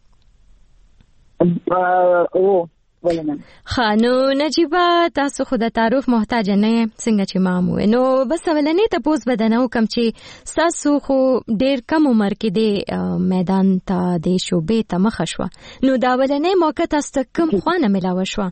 نو نجیبه تاسو خو د تعارف محتاج نه څنګه چې مامو نو بس ولنې ته پوس بدنه کم چې تاسو خو ډیر کم عمر کې د میدان ته د شوبې ته مخ شو، نو دا ولنې موقع تاسو کوم خوانه ملاوه شو؟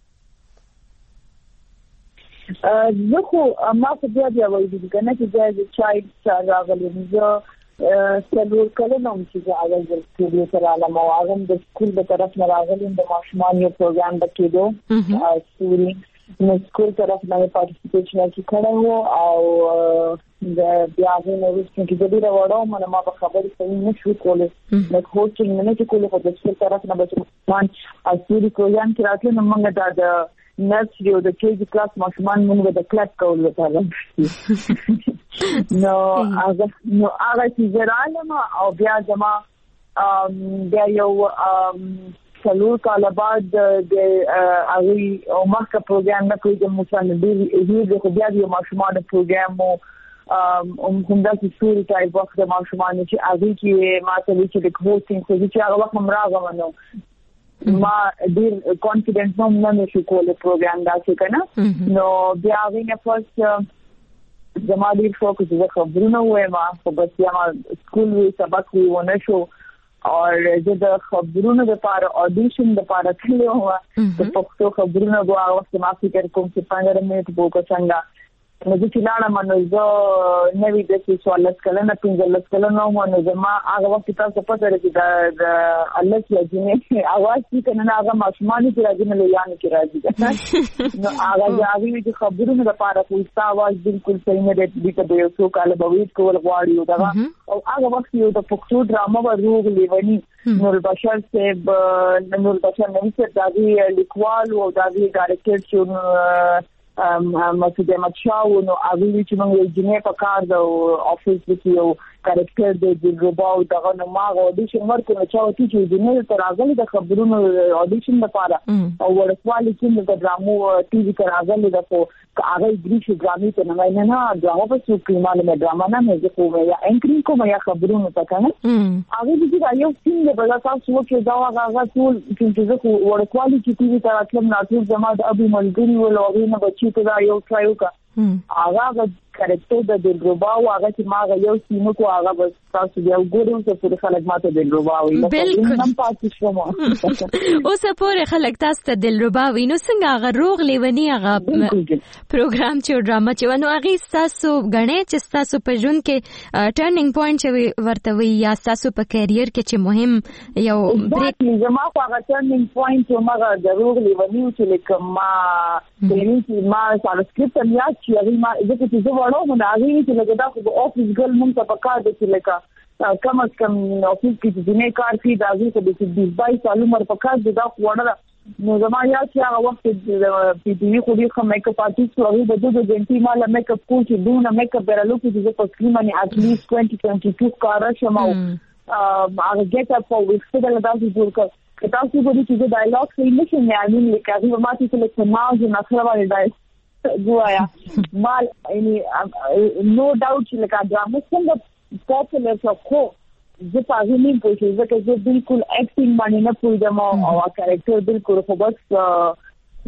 زه خو ما خو بیا وایي کنه چې د چایلډ راغلی زه څلور کلونه چې اول د سټوډیو سره علم او هغه د سکول په طرف نه راغلم د ماشومان یو پروګرام بکیدو سوري نو سکول طرف نه پارټیسیپیشن کې کړو او د بیا غوښنه چې د دې وروړو ما په خبرې صحیح نشو کولای نو کوچینګ نه چې کولای خو د سکول طرف نه بچمان سوري پروګرام کې راتلو نو موږ دا نرسري او د کېجی کلاس ماشومان موږ د کلاس کول وکړل نو هغه چې زرالم او بیا زما بیا یو څلور کال بعد د هغه او مخکې پروګرام نه کوي د مساندې هیڅ خو بیا یو ماشومان پروګرام او هم دا سوري ټایپ وخت د ماشومان چې هغه کې ما ته چې د کوچینګ خو چې هغه وخت راغم نو ما ډیر کانفیډنس نو نه شو کولای پروګرام دا چې کنه نو بیا غوښنه فرست زما ډیر فوکس زه خبرونه وایم خو بس یا ما سکول وی سبق وی ونه شو او زه د خبرونو لپاره اډیشن لپاره تللی وم د پښتو خبرونه غواړم وخت ما فکر کوم چې 15 منټ وکړم څنګه نو چې لاړم نو زه نوی د سوال کلنه 15 کلنه نو زما هغه وخت تاسو پته لرئ د الله چې اواز چې نه هغه ماشومان چې راځي نه یانه کې راځي نو هغه چې خبرونه لپاره کوم اواز بالکل صحیح نه دی د یو څو کال به ویټ کول غواړي دا او هغه وخت یو د پښتو ډراما ورغ لیونی نور بشر صاحب نور بشر نه چې دا لیکوال او دا ډایرکټر چې مسعود احمد شاه نو هغه چې موږ جنې په کار د افیس کې یو کریکټر د دلربا او دغه نو ما اډیشن ورکړ چې جنې تر راغلي د خبرونو اډیشن لپاره او ورسوالي چې د ډرامو ټي وي تر راغلي د هغه ګریش ډرامې ته نه ډرامه په څو کلمه له ډرامه نه مې کومه یا انکرینګ کومه یا خبرونو ته کنه هغه چې یو سیم د بل تاسو چې دا هغه ټول چې زه ورسوالي چې ټي وي تر راتلم ناتور زما د ابي ملګری ولوري نه بچی ته دا یو ټرایو کا هغه کریکټر د دلربا او هغه چې ما یو سیمه کو هغه بس تاسو بیا وګورئ چې څه خلک ماته دلربا وي نن پاتې شوم اوس پورې خلک تاسو ته دلربا وي نو څنګه هغه روغ لیونی هغه پروګرام چې ډراما چې ونو هغه تاسو غنې چې تاسو په ژوند کې ټرنینګ پوینټ چې ورته وي یا تاسو په کیریئر کې چې مهم یو بریک زما خو هغه ټرنینګ پوینټ چې ما د روغ لیونی چې لکه ما دې ما سانسکریت یا چې هغه ما چې نو هغه چې لګدا خو د افیس ګل مونږ ته پکار دي چې لکه کم از کم افیس کې چې نه کار کوي دا چې د 22 سال عمر پکار دي دا وړه نو زما یا چې هغه وخت د پی ټي وی خو دې کوم میک اپ آرټیست او د دوه جنټي مال میک اپ کوچ دونه میک اپ درلو چې په سکرین ات لیست 2022 کار شمه هغه ګټ اپ او وستل دا چې جوړ کړ کتاب کې چې ډایلاګ صحیح نشي نه امین لیکه هغه ماته چې لکه ناز نه خبره وایي گویا مال یعنی نو ډاوټ چې لکه ډرامه څنګه پاپولر شو خو زه پاغې نه پوهیږم ځکه چې بالکل اکټینګ باندې نه پوهیږم او کریکټر بالکل خو بس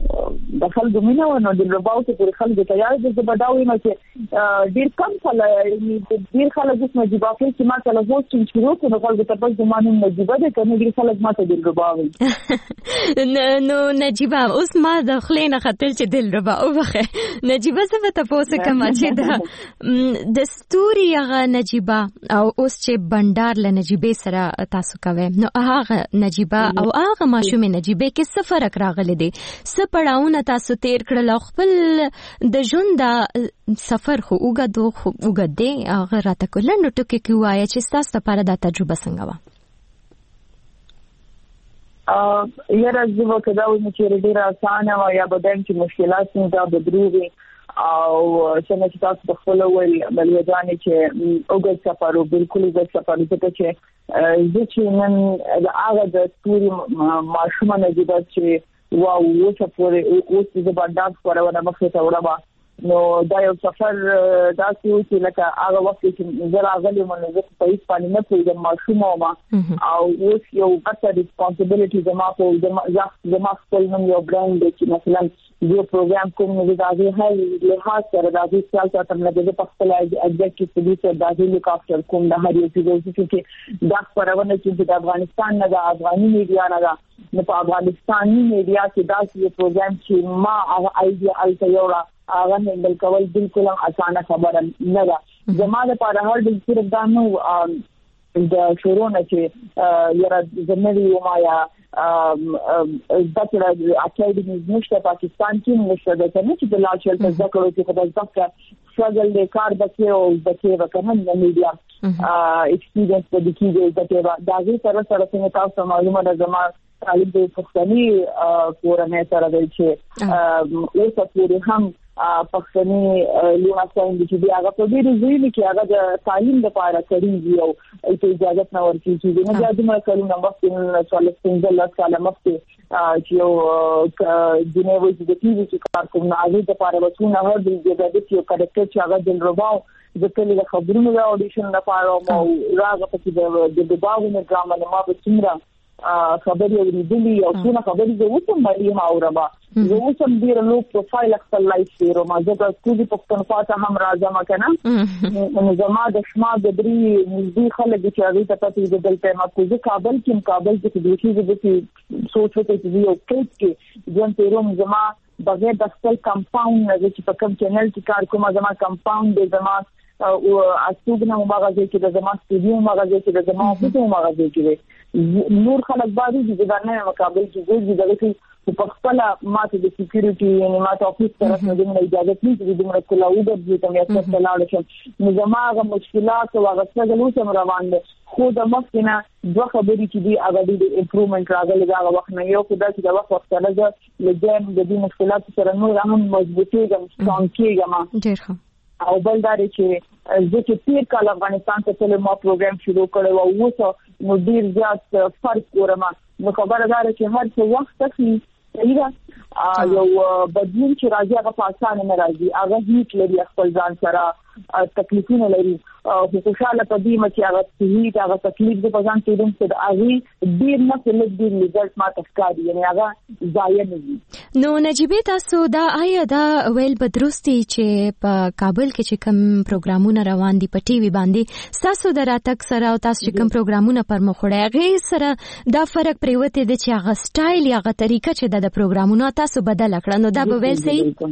د خلکو مینه ونه د رباو ته خلکو ته یاد دي چې بداوي نه چې ډیر کم خلک ډیر خلک د مجيبه کې ما ته له هوستینګ شروع کړو خلکو ته په زمانه مجيبه ده کنه ډیر خلک ما ته د رباوي نو نجيبه اوس ما د خلینه خاطر چې دل ربا او بخه نجيبه څه ته پوسه کما چې د ستوري هغه نجيبه او اوس چې بندر له نجيبه سره تاسو کوي نو هغه نجيبه او هغه ماشومه نجيبه کې څه فرق راغلی دی پړاونه تاسو تیر کړل خپل د ژوند د سفر خو وګد دی هغه راته کولنډ ټکی کیوایا چې تاسو لپاره دا تجربه څنګه و یاره زه کدا و چې ډیر آسان او یا بدن چې مشکلات نه دا بدروي او څنګه چې تاسو په خپل ویل بل ځانې چې اوګل سفر او بالکل اوګل سفر چې چې نن هغه د ټوري ماشومان دي چې واو وڅ پورې اوس د باندې خبرونه مخه ته وړه نو دا یو سفر دا چې لکه هغه وخت چې زه راغلی مونږ په هیڅ باندې نه پوهیږم ماشوم ما او اوس یو غټه ریسپانسیبিলিټي زما په زما خپل نوم یو برانډ دی چې مثلا یو پروګرام کوم نو دا هغه هي له سره دا چې سال ته موږ د خپل ایگزیکټیو پروډوسر دا هي لیکافټر کوم د هر یو چې دا خبرونه چې د افغانستان نه د افغاني میډیا نه نو په افغانستاني میډیا کې دا یو پروګرام چې ما هغه ایډیا الټیورا هغه هندل کول بالکل اسانه خبره نه ده زما لپاره هر د صرف دا نو د شروع نه چې یاره زمري ما یا دغه اکیډمي نشته پاکستان کې نشته د چې د لاچل ته ذکر کوي په ځکه شغل د کار د او د کې وکړم د میډیا ایکسپیرینس د کېږي دا غي سره څنګه تاسو معلومه ده زما طالب د پښتني کورنۍ سره دی چې اوس پورې هم پښتني لونه څنګه چې هغه په دې ځای کې هغه د تعلیم لپاره کړی او اجازه نه ورکړي چې نه دا د کلونو مخکې څلور سال مخکې چې یو جنیوي د ټي وي کار کوم نه هغه لپاره وڅونه هر د دې یو کریکټر چې هغه د رباو د کلی د خبرونو د اډیشن لپاره مو راغه په د باغونو ډرامه ما په څومره خبري ورېدلې او څونه خبري زه وسم باندې ما اورما زه وسم ډیر لو پروفایل خپل لایف شیرو ما زه د ټولي پښتونخوا ته هم راځم کنه نو زما د شما د بری نږدې خلک چې هغه ته پاتې د دل په ما کوزه کابل کې د دې چې سوچ وکړي چې یو کې ځان تیروم زما بغیر د خپل کمپاوند نه چې په کوم چینل کې کار کوم زما کمپاوند د زما او استوګنه مغازه کې د زما سټډیو مغازه کې د زما اوفیس مغازه کې نور خلک باندې د ځانه مقابل کې دغه په خپل ماته د سکیورټي یعنی ماته اوفیس طرف نه د اجازه نشته د موږ کلاو د دې ته یې څه لاړ شم نو زما هغه مشکلات او هغه څنګه لو سم روان دي خو د مخکنه دوه خبرې چې دی هغه د امپروومنت راغلي دا وخت نه یو خدای چې دا وخت سره لږه د دې مشکلات سره نور هم مضبوطېږم سترونګ کېږم ډېر ښه او بل دا چې زه چې تیر کال افغانستان ته تل ما پروګرام شروع کړو او اوس نو ډیر زیات فرق ګورم نو خبره ده چې هر څه وخت تخني یو بدلون چې راځي هغه په اسانه نه راځي هغه هیڅ لري خپل ځان سره تکلیفونه لري خو خوشاله پدې مچ هغه هیڅ هغه تکلیف د ځان کې دم څه هغه ډیر نه څه ډیر ریزلټ ما تخکاري یعنی هغه ضایع نه دي نو نجيبه تاسو دا آیا دا ویل بدرستي چې په کابل کې چې کوم پروګرامونه روان دي په ټي وي باندې تاسو دراتک سره او تاسو کوم پروګرامونه پر مخ وړي غي سره دا فرق پریوته دي چې هغه سټایل یا هغه طریقه چې د پروګرامونو تاسو بدل کړئ نو دا به ویل صحیح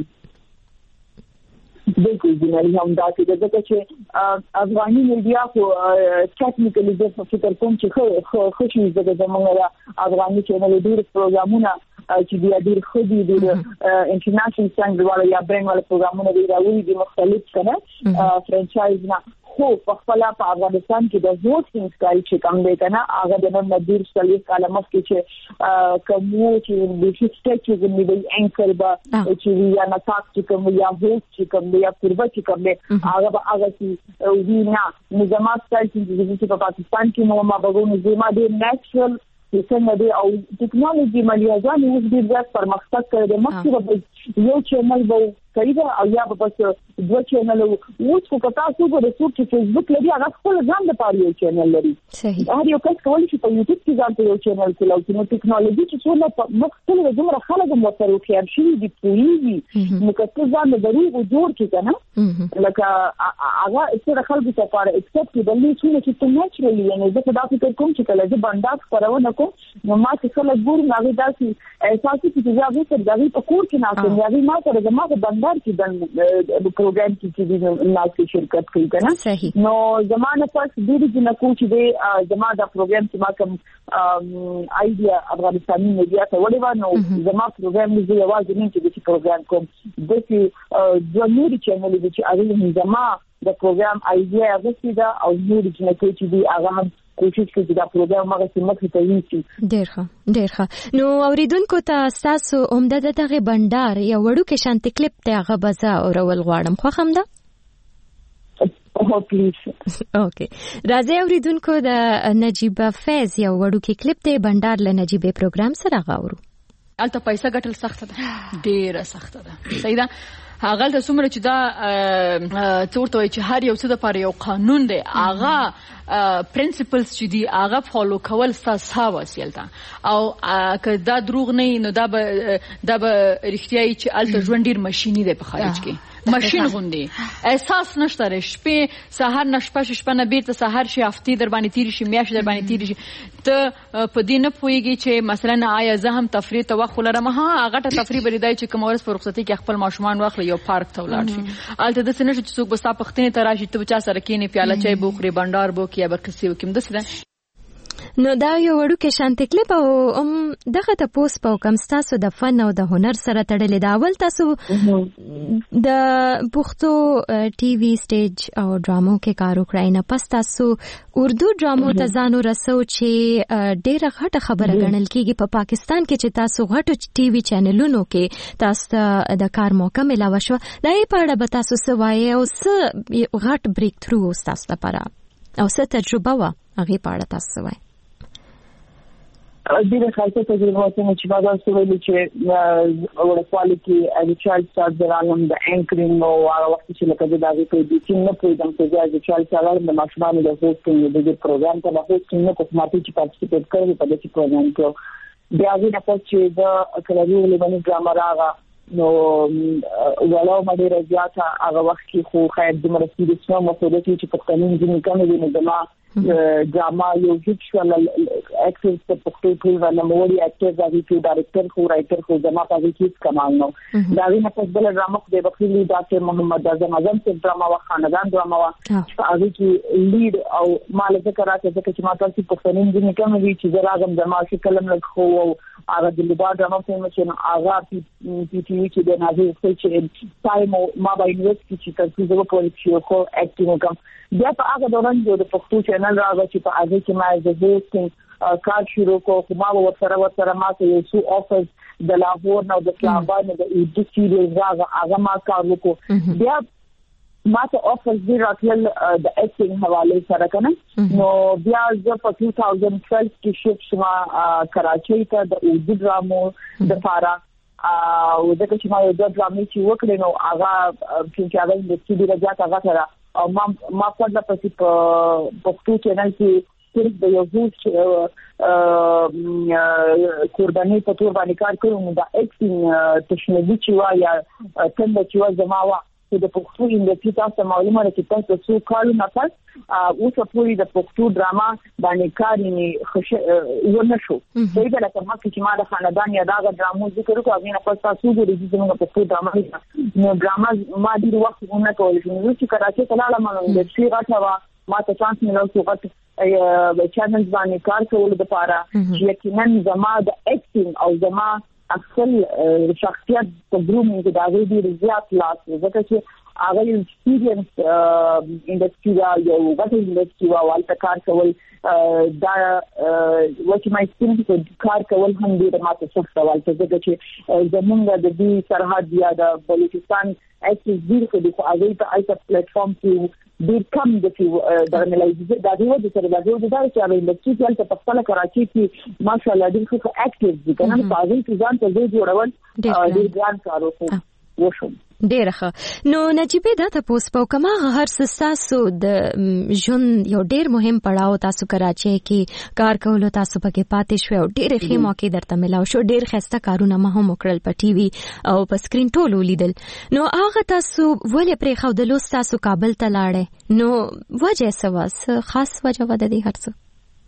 بالکل جنرالي هم دا چې افغاني میډیا خو ټیکنیکلی د فکر کوم چې خو شي د زمونږ افغاني چینل ډیر پروګرامونه چې ډیر خو دي د انټرنیشنل سټانډرډ والا یا برند والا پروګرامونه دی راوړي د مختلف کنه فرانچایز نه خو په خپل په افغانستان کې د ووټینګ سټایل چې کوم دی کنه هغه د نن مدیر سلیف کلمات کې چې کومو چې د سټیچ کې د انکر با چې یا نه تاسو کوم یا ووټ چې کوم یا پربا چې کوم هغه چې وینا نظام سټایل چې په پاکستان کې نو ما بغونو زما د نېچرل څنګه دی او ټیکنالوژي مالیازان اوس ډیر زیات پرمختګ کړی دی مخکې یو چینل به کوي او یا به بس دوه چینل اوس کو تاسو ګورئ چې فیسبوک لري هغه خپل ځان لپاره یو چینل لري هر یو کس کولی شي په یوټیوب کې ځان یو چینل کولای نو ټیکنالوژي چې څونه مختلف دومره خلک موثر خيار شي دي پوېږي نو کله ځان د دروغ جوړ کی کنه لکه هغه څه خلک لپاره ایکسپټ کې بلې څونه چې نېچرالي یعنی زه دا فکر کوم چې کله چې باندې خبرونه کوم نو ما چې خلک ګورم هغه داسې احساسي چې ځاګه تر دغه په کور کې ناشته یاري ما سره زما د بندر کې د پروګرام کې د ناسي شرکت کوي کنه نو زمانه پس ډېر دي نه کوم چې زما د پروګرام چې ما کوم ایډیا افغانستاني میډیا ته وړي نو زما پروګرام دې یوازې نه چې پروګرام کوم د چې جمهوریت چینل دې چې اړین زما د پروګرام ایډیا غوښتي دا او نور چې نه کوي چې هغه هم کوشش کوي چې دا پروګرام هغه سمت ته وي. ډیر ښه. نو اوریدونکو ته تاسو عمده دغه بندر یا وړو کې شانتي کلیپ ته هغه بزا اورول غواړم خو هم ده. اوکې راځي اوریدونکو د نجيبه فیض یو وړو کې کلیپ ته بندر له نجيبه پروګرام سره غواړو. البته پیسې ګټل سخت ده ډیره سخت ده صحیح ده. هغه د څومره چې دا څورته وي چې هر یو څه د لپاره یو قانون دی هغه پرنسپلز چې دی هغه فالو کول ستاسو وسیل ده او که دا دروغ نه نو دا به رښتیا چې الته ژوند ډیر ماشيني دی په خارج کې ماشين غوندي احساس نشته شپه سحر نشپه نه بیرته سحر شي هفتې در باندې تیر شي میاشت در باندې تیر شي ته په دې نه پويږي چې مثلا آیا زه هم تفریح ته وخت لرم ها هغه ته تفریح بریدای چې کوم ورځ په رخصتي کې خپل ماشومان واخلي یو پارک ته ولاړ شي الته د سنه چې څوک بس پختنه ته راشي ته بچا سره کینې پیاله چای بوخري بندر بو کې یا برکسي وکم دسره. نو دا یو وړو کې شانتي کلیپ او دغه ته پوس په کوم تاسو د فن او د هنر سره تړلې دا اول تاسو د پښتو ټي وي سټیج او ډرامو کې کار وکړای نه پس تاسو اردو ډرامو ته ځانو رسو چې ډیره غټه خبره ګڼل کیږي په پاکستان کې چې تاسو غټو ټي وي چینلونو کې تاسو د کار موقع ملاوه شو دا یې په اړه به تاسو څه وایي او څه غټ بریک تھرو تاسو لپاره او څه تجربه و هغه په اړه تاسو وایي. ډیره خاصه تجربه چې ما دا سویل چې ورکوالي کې از چایلډ سټارټ د عالم د انکرینګ او هغه وخت چې لکه دا غوښتي چې نه پوهیدم چې از چایلډ سټارټ د ماشومان د هوسټینګ د پروګرام ته د هوسټینګ کو ماتي چې پارټیسیپیټ کوي په دې پروګرام کې بیا غوښتل په چې د کلریو لبنی ډرامه راغله نو ولو مې راځه هغه وخت کې خو خیر د مرستې د څو مسولې چې په قانون کې کومې نه دما ډراما یو هیڅ شول اکټر په پښتو کې ونموري اکټر دا وی ډایرکټر خو رائټر خو زما په دې کې کمال نو دا وی نه په بل ډراما د بخیلی ډاکټر محمد اعظم څخه ډراما وا خاندان ډراما وا هغه کې لیډ او مال ذکر راځي چې ما تاسو په فنین کې کومې چې راغم زما شکل لم خو هغه د لیډر ډراما چې هغه پی ټي وی کې د نازي چې ټایم ما با یونیورسيټي چې تاسو زه په پولیسو خو اکټینګ کوم بیا په هغه دوران کې د پښتو چینل راغی چې په هغه کې ما د هوسټینګ کار شروع کوم ما ورسره ما ته یو څو افرز د لاهور نو د اسلامباد د ایډ سیریز هغه ما کار وکړ بیا ما ته افرز دی راتل د اکټینګ حواله سره کنه نو بیا زه په 2012 کې شفت شما کراچۍ ته د اردو ډرامو د فارا او دغه چې ما یو د ډرامې چې وکړې نو هغه چې هغه د سټډي راځه هغه سره او ما خپل په پښتو چینل کې صرف د یو ځل قرباني په تور باندې کار کوم دا اکټینګ تشنګي چې وا یا څنګه چې وا زما وا چې د پښتو انډستری تاسو معلومه ده چې تاسو څو کال نه پس اوس په د پښتو ډراما باندې کار ونه شو دوی د لکه ما چې ما د خاندان یا دا ډرامو ذکر کوم نه پس تاسو د ریزونو پښتو ډراما نو ډراما ما ډیر وخت ونه کول چې کراچۍ ته لاړم نو د شي غټه ما ته چانس ملو چې غټ چینلز باندې کار کول د لپاره چې یقینا زما د اکټینګ او زما اصل شخصیت په ګرومینګ کې دا غوډي زیات لاس ځکه چې هغه ایکسپیرینس انډستری یو غټ انډستری والته کار کول دا وچ مای سپینټ کار کول هم ډیر ماته سخت والته ځکه چې زمونږ د دې سرحد یا د بلوچستان اکټیو ډیر کې د هغه ته ایت پلیټ فارم کې ډیر کم د درنلایز دا دی چې سره دا دی چې هغه انډستری چې په خپل کراچۍ کې ماشاءالله ډیر ښه اکټیو دي کنه په هغه کې ځان ته جوړول ډیر ګران کار وشو ډیر ښه نو نجيبه دا تاسو په کومه هر ساسو د ژوند یو ډیر مهم پړاو تاسو کراچۍ کې کار کولو تاسو پکې پاتې شو او ډیر ښه موقع درته ملاو شو ډیر خسته کارونه ما هم وکړل په ټي وي او په سکرین ټول ولیدل نو هغه تاسو ولې پرې خو د لوس تاسو کابل ته لاړې نو وجه څه خاص وجه و د دې هرڅه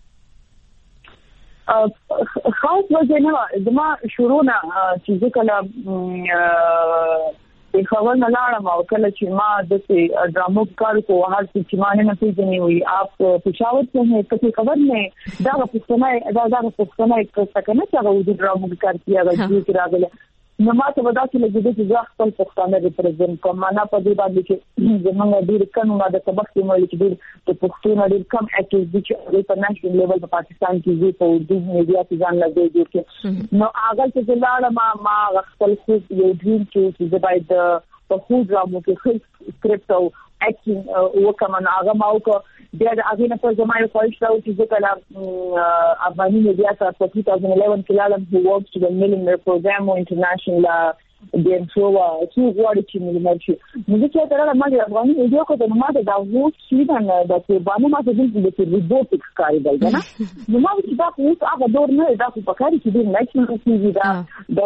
خاص وجه نه زما شروع نه چې کله په خبر نه لاړم او کله چې ما د ډرامو کار کوو هر څه چې ما نه پیژنې وي اپ پېښور ته څه خبر نه دا پښتنه دا پښتنه څه کنه چې هغه د ډرامو کار کیږي چې راغله نو ماته ودا چې لګیدي چې ځخ خپل پښتانه ریپرزینټ کوم معنا په دې باندې چې زمونږ ډیر قانون د سبق کې مولي چې ډیر د پښتون ډیر کم اکټیویټي چې په نېشنل لیول په پاکستان کې زی په اردو میډیا کې ځان لګي دي چې نو هغه چې لاړه ما خپل خو یو ډریم چې د باید په خو ډرامو کې خپل سکرپټ او اکټینګ وکمن هغه ماو کو د هغه نه په زمایو خوښ راو چې کله افغاني میډیا سره په 2011 کې لاړم who works to the Millionaire Program International د شو چې غواړي چې ملي شي نو چې تر هغه ما افغاني میډیا کو ته ما د هغو شیدان د باندې ما د روبوټکس کاری دی نه نو ما چې دا اوس هغه دور نه دا په کاری چې د نېشنل ټي وي دا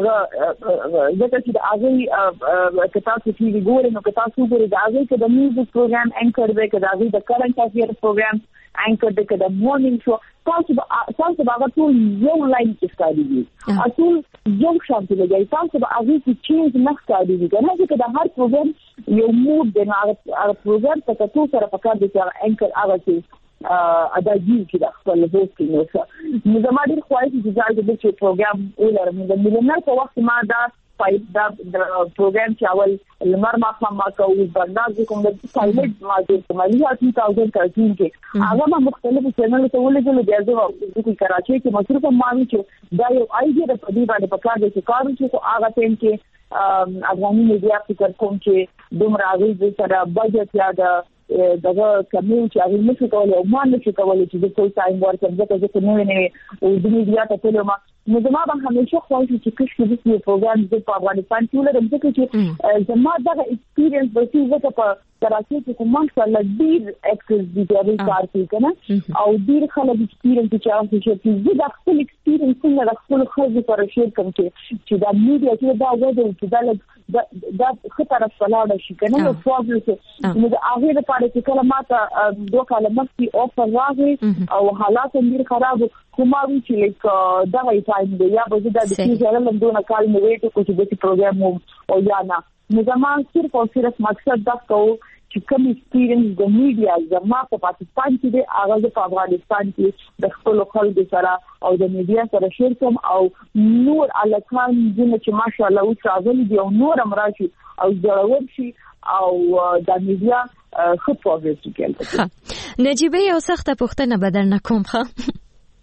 دغه چې د هغه کتاب چې ګورې نو کتاب ګورې دا هغه چې د میوزیک پروګرام انکر دی کدا د کرنٹ افیر پروګرام انکر دی کدا مورنینګ شو تاسو هغه ټول یو لاین کې ستاري دي اصل یو شانتي لګي تاسو هغه چې چینج نه ستاري دي کنه چې دا هر پروګرام یو مود دی هغه پروګرام ته تاسو سره پکار دي چې انکر هغه چې اداګي چې د خپل هوستینګ نو زما ډیر خواهش چې ځای د چې پروګرام ولرم د مليونر په وخت ما دا دا پروګرام چې اول لمر ما کوي بنداز کوم د سایلنت ماجر کومه 2013 کې هغه مختلفو چینل ته ولګول دي چې کراچي کې مصروف مامي چې دا یو ایډیا د پدی باندې پکار دي چې کار چې هغه ټیم کې افغاني میډیا فکر کوم چې دومره غوړي سره بجټ یا دغه کمیو چې هغه نشي کولای او ما نشي کولای چې د ټول ټایم ورکړم ځکه نو نه او د میډیا ته ټول ما نو زما به همیشه خواهش چې کښ کې د پروګرام د افغانستان ټول د ځکه چې زما دغه ایکسپیرینس به چې په کراچي کې کوم څه ډیر اکټیو دي چې کار کوي کنه او ډیر خلک ایکسپیرینس چې هغه چې د خپل ایکسپیرینس څنګه د خپل خلکو سره شیر کوم چې دا میډیا چې دا وایي چې دا خطر فلاړ شي کنه نو فوزل چې نو د هغه لپاره چې کله ماته دوه کاله مخکې اوفر راغی او حالات ډیر خراب کوماوي چې لیک دا وایي دی یا به دا د کیږي له دوه کال نو ویټ کو چې د پروګرام او یا نه نو زموږ صرف او صرف مقصد دا کو چې کوم ایکسپیرینس د میډیا زما په پاکستان کې دی هغه په افغانستان کې د خپل خلکو سره او د میډیا سره شیر کوم او نور الکان چې ماشاءالله اوس راغلي دي او نور امراشي او ضرورت شي او د میډیا خپل وځي کېږي نجيبه یو سخت پوښتنه بدل نکوم ښه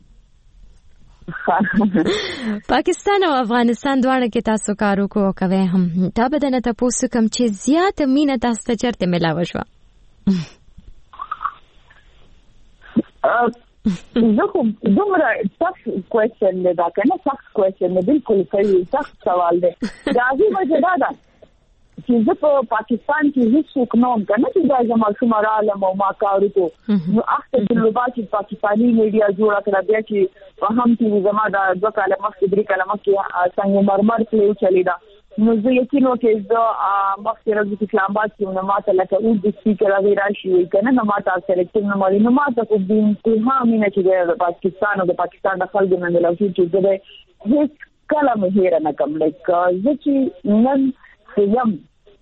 پاکستان او افغانستان دواړه کې تاسو کار وکړو کوي هم دا بدنه تاسو کوم چې زیات مینه تاسو ته چرته ملاوي شو زه کوم دومره سخت کوېشن نه دا کنه سخت کوېشن نه بالکل صحیح سخت سوال دی دا یې وجه ده چې زه په پاکستان کې هیڅ کوم کنه چې دا زما شماره علم او ما کار وکړو نو اخته د لوباتي پاکستاني میډیا جوړه کړه بیا چې په هم کې زما دا دوه کاله مخکې درې کاله مخکې څنګه مرمر کې چلی دا نو زه یقین وکړم چې مخکې راځي چې اسلام آباد کې نو ماته لکه او د سپیکر هغه راشي کنه نو ماته سلیکټ نه مالي نو ماته کو دین ته هم نه چې د پاکستان او د پاکستان د خلکو نه ملوي چې د هیڅ کلمه هیر نه کوم لکه زه چې نن یم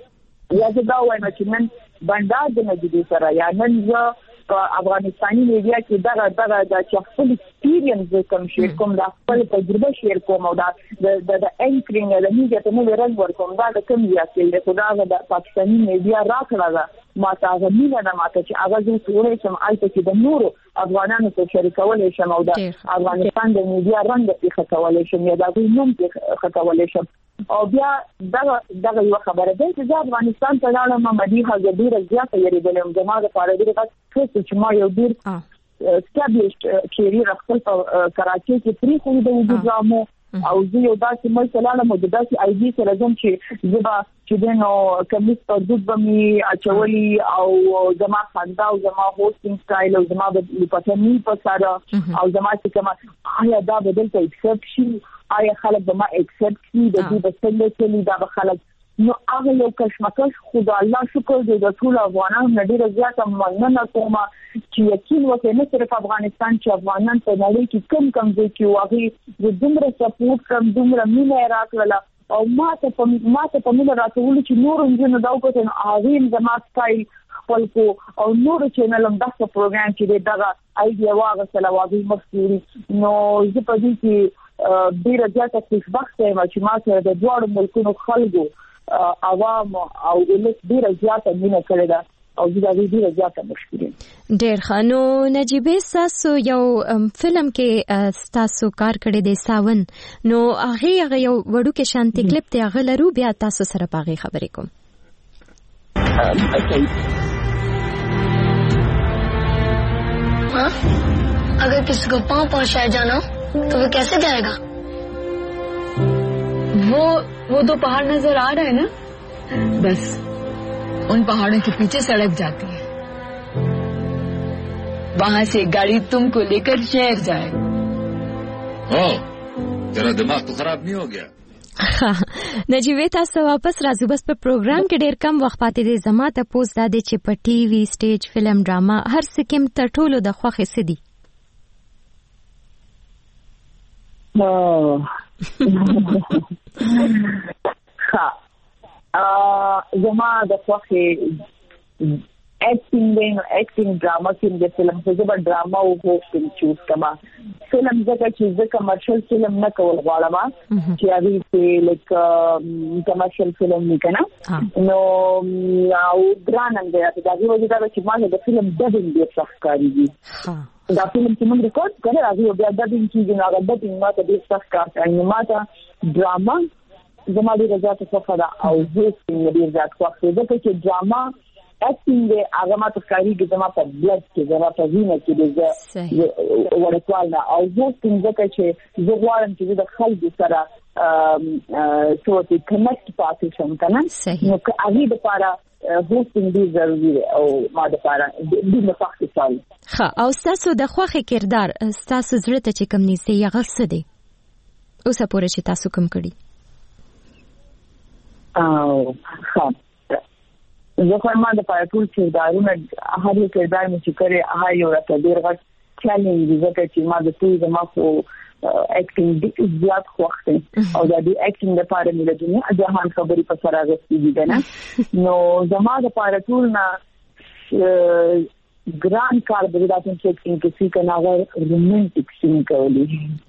یا دا وایم چې نن بنداز د نجدي سره یا نن زه په افغانستاني میډیا کې دا چې خپل ایکسپیرینس کوم شیر کوم دا خپل تجربه شیر کوم او دا د انکرینګ د میډیا ته نو ورغ ورکوم دا کوم یا چې خدای د پاکستاني میډیا راکړه ما ته غوښنه نه ماته چې هغه زه ټول سم آلته کې د نورو افغانانو سره شریکول شم او د افغانستان د میډیا رنګ په خټول شم یا دا نوم په خټول شم او بیا دا یو خبره ده چې افغانستان ته لاړم مدیحه ډیره زیاته یریدلم زما د پاره ډیره چې ما یو ډیر established کیریر خپل په کراچي کې پری خو د وجود رامو او زه یو داسې مثلا مو د داسې آی ډي سره زم چې زما چې دنو کمیس په دود باندې اچولي او زما خندا او زما هوستینګ سټایل او زما د پټنی په سره او زما چې کومه آیا دا بدل ته ایکسپټ شي آیا خلک به ما ایکسپټ شي د دې بسنده چې دا به خلک نو هغه یو کشمکش خدای الله شکر دې د ټول افغانانو ډیره زیاته مننه کوم چې یقین وکړي نه صرف افغانستان چې افغانان په نړۍ کې کم ځای کې واغې د دومره سپورټ کم دومره مینه راکړه او ماته په مینه راټول چې نور انجن دا وکړي هغه زما سټایل خپل کو او نور چینل هم دغه پروګرام چې دغه ایډیا واغه سره واغې مخکې نو زه په دې کې ډیر زیاته خوشبخته یم چې ما سره د دواړو ملکونو خلکو عوام او ولس ډیر زیاته مینه کړې ده او دا ډیر زیاته مشکل دي. ډیر خانو نجيبه تاسو یو فلم کې تاسو کار کړی دی ساون، نو هغه یو وړو کې شانتي کلیپ ته غلرو بیا تاسو سره پاغي خبرې کوم. अगर किसी को पाँव पहुंचाया जाना तो वो कैसे जाएगा? वो दो पहाड़ नजर आ रहे हैं ना, बस उन पहाड़ों के पीछे सड़क जाती है, वहाँ से गाड़ी तुमको लेकर शहर जाए. तेरा दिमाग तो खराब नहीं हो गया? نجيبه تاسو واپس راځو. بس په پروګرام کې ډېر کم وخت پاتې دی. زما ته پوز دا دی چې په ټي وي سټیج فلم ډراما هر څه کې تر ټولو د خوښې څه دي؟ زما د خوښې acting drama کې د فلم څخه به ډراما او هوستینګ چوز کما. فلم ځکه چې زه کمرشل فلم نه کول غواړم چې هغه په لیک کمرشل فلم نه کنه نو او ګرانم دی دا دی چې ما د فلم دبنګ دی څخه کاریږي. دا فلم چې موږ ریکارډ کړو هغه بیا دبنګ کیږي نو هغه دبنګ ما ته ډیر څخه کار کوي. ما ته ډراما زما ډیر زیات څه ده او هوستینګ ډیر زیات خوښ دی چې ډراما acting هغه ما ته کاریږي زما په بلډ کې زما په وینه کې د ورکوال نه او هوستینګ ځکه چې زه غواړم چې د خلکو سره څه کنیکټ پاتې شم کنه نو هغه لپاره هوستینګ ډیر ضروري دی او ما لپاره ډیر مفاخت سوال. ښه او تاسو د خوښه کردار تاسو زړه ته چې کوم نيسي هغه څه دی اوسه پورې چې تاسو کوم کړی؟ ښه زه خو ما د پاتول کردارونه هر یو کردار مې چې کړی هغه یو راته ډیر غټ چیلنج ځکه چې ما د ټول زما خو acting زیات خوښ دی او د دې acting لپاره مې د دنیا جهان خبرې په سره غوښتي دي نه نو زما د پاتول نه ګران کار د راتلونکي acting کې څنګه ناغه رومانټیک سین کولی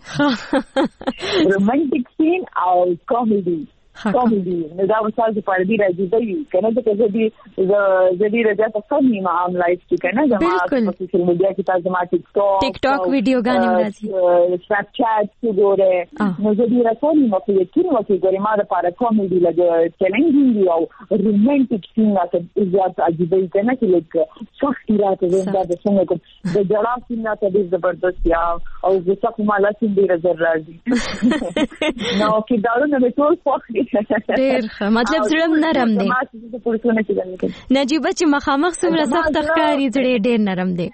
رومانټیک سین او کامیډي نو دا وسال چې پاره دی راځي دی کنه چې زه راځه په فني معاملات کې کنه زما په سوشل میډیا کې تاسو ما ټیک ټاک ویډیو غانې راځي سناپ چات څګوره نو زه دې راځم نو په یوه کې ګورم ما د پاره کومېډي لګ چیلنجینګ او رومانټیک سین راته زیات عجیب دی کنه چې لګ سختي راته زنده د څنګه د جړا سین راته ډېر زبردست یا او زه څه مالا سین ډېر راځي نو کې دارو نه ټول خوښ ډېر مطلب زړه نرم دی. نجيبه چې مخامخ څومره سخت ښکاري زړه ډېر نرم دی.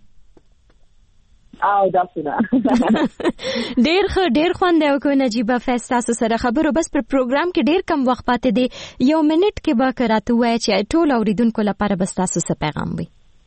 او دا څنګه ډېر خوند یو کو نجيبه فیس تاسو سره خبرو. بس پر پروګرام کې ډېر کم وخت پاتې دی. یو منټ کې به کراته وای چې ټول اوریدونکو لپاره بس تاسو څه پیغام وي؟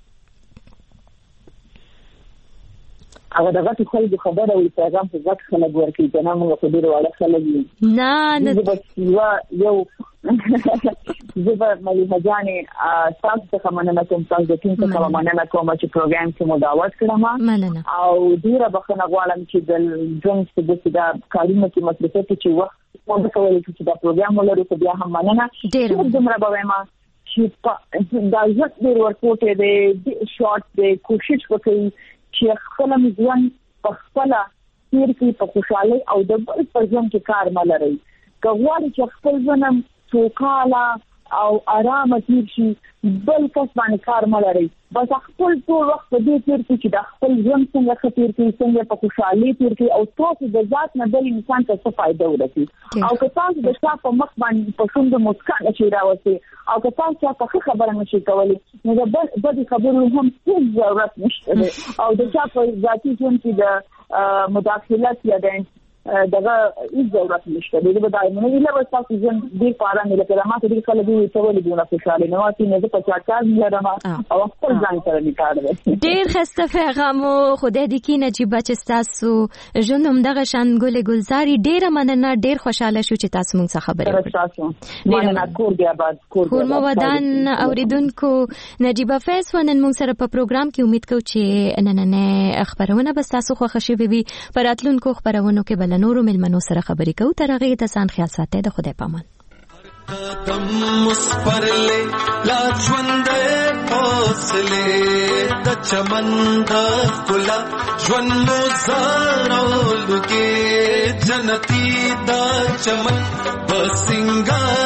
هغه دغه خلکو خبره او پیغام په ځکه خلک ورکړي چې نه موږ په ډیره وړه خلک نه یو زبر ملي مجاني تاسو څخه مننه کوم تاسو د ټیم څخه مننه کوم چې پروګرام کې مو دعوت کړم او ډیره بخښنه غواړم چې د ژوند څخه د کارونو کې مصرفه چې وخت مو کولای چې دا پروګرام ولرو ته بیا هم مننه ډیره دومره به ما چې دا ځکه ډیر ورکوټه دی شارټ دی کوشش وکړي چې خپل ځوان په خپل تیر کې په خوشاله او د بل پر ځان کې کار ملري کوي چې خپل ځنم سوکاله او آرام تیر شي بل کس باندې کار ملري بس خپل ټول وخت په دې تیر کې چې د خپل ځان څنګه خطر کې څنګه په خوشاله تیر کې او تاسو د ذات نه بل انسان ته څه فائدہ ورسي او که تاسو د شاف په مخ باندې په شوند مسکان شي راوځي او که تاسو په خبره نشي کولای نو د بل خبرو هم هیڅ ضرورت نشته او د چا په ذاتي ژوند کې د مداخلت یا د دغه هیڅ ضرورت نشته د دې بدایمه نه له تاسو ژوند ډیر پاره نه لکه ما ته دې کله دې ټول دې نه خوشاله نه وتی نه په چاټار نه لرم او خپل ځان سره نکاله ډیر خسته پیغام خدای دې کې نجيبه چې تاسو ژوند هم دغه شان ګل ګلزاري ډیر مننه ډیر خوشاله شو چې تاسو موږ سره خبرې وکړو مننه کور دی آباد کور مو ودان اوریدونکو نجيبه فیس ونن موږ سره په پروګرام کې امید کوم چې نن نه خبرونه بس تاسو خوښ شي به پراتلونکو خبرونو کې بل له نورو ملمنو سره خبرې کوو. تر هغې ته ځان خیال ساتئ. د خدای په امان. قدم مسپرلې لا ژوند حوصله د چمن د ښکلا ژوند مو زارولو کې جنتي د چمن بسنګار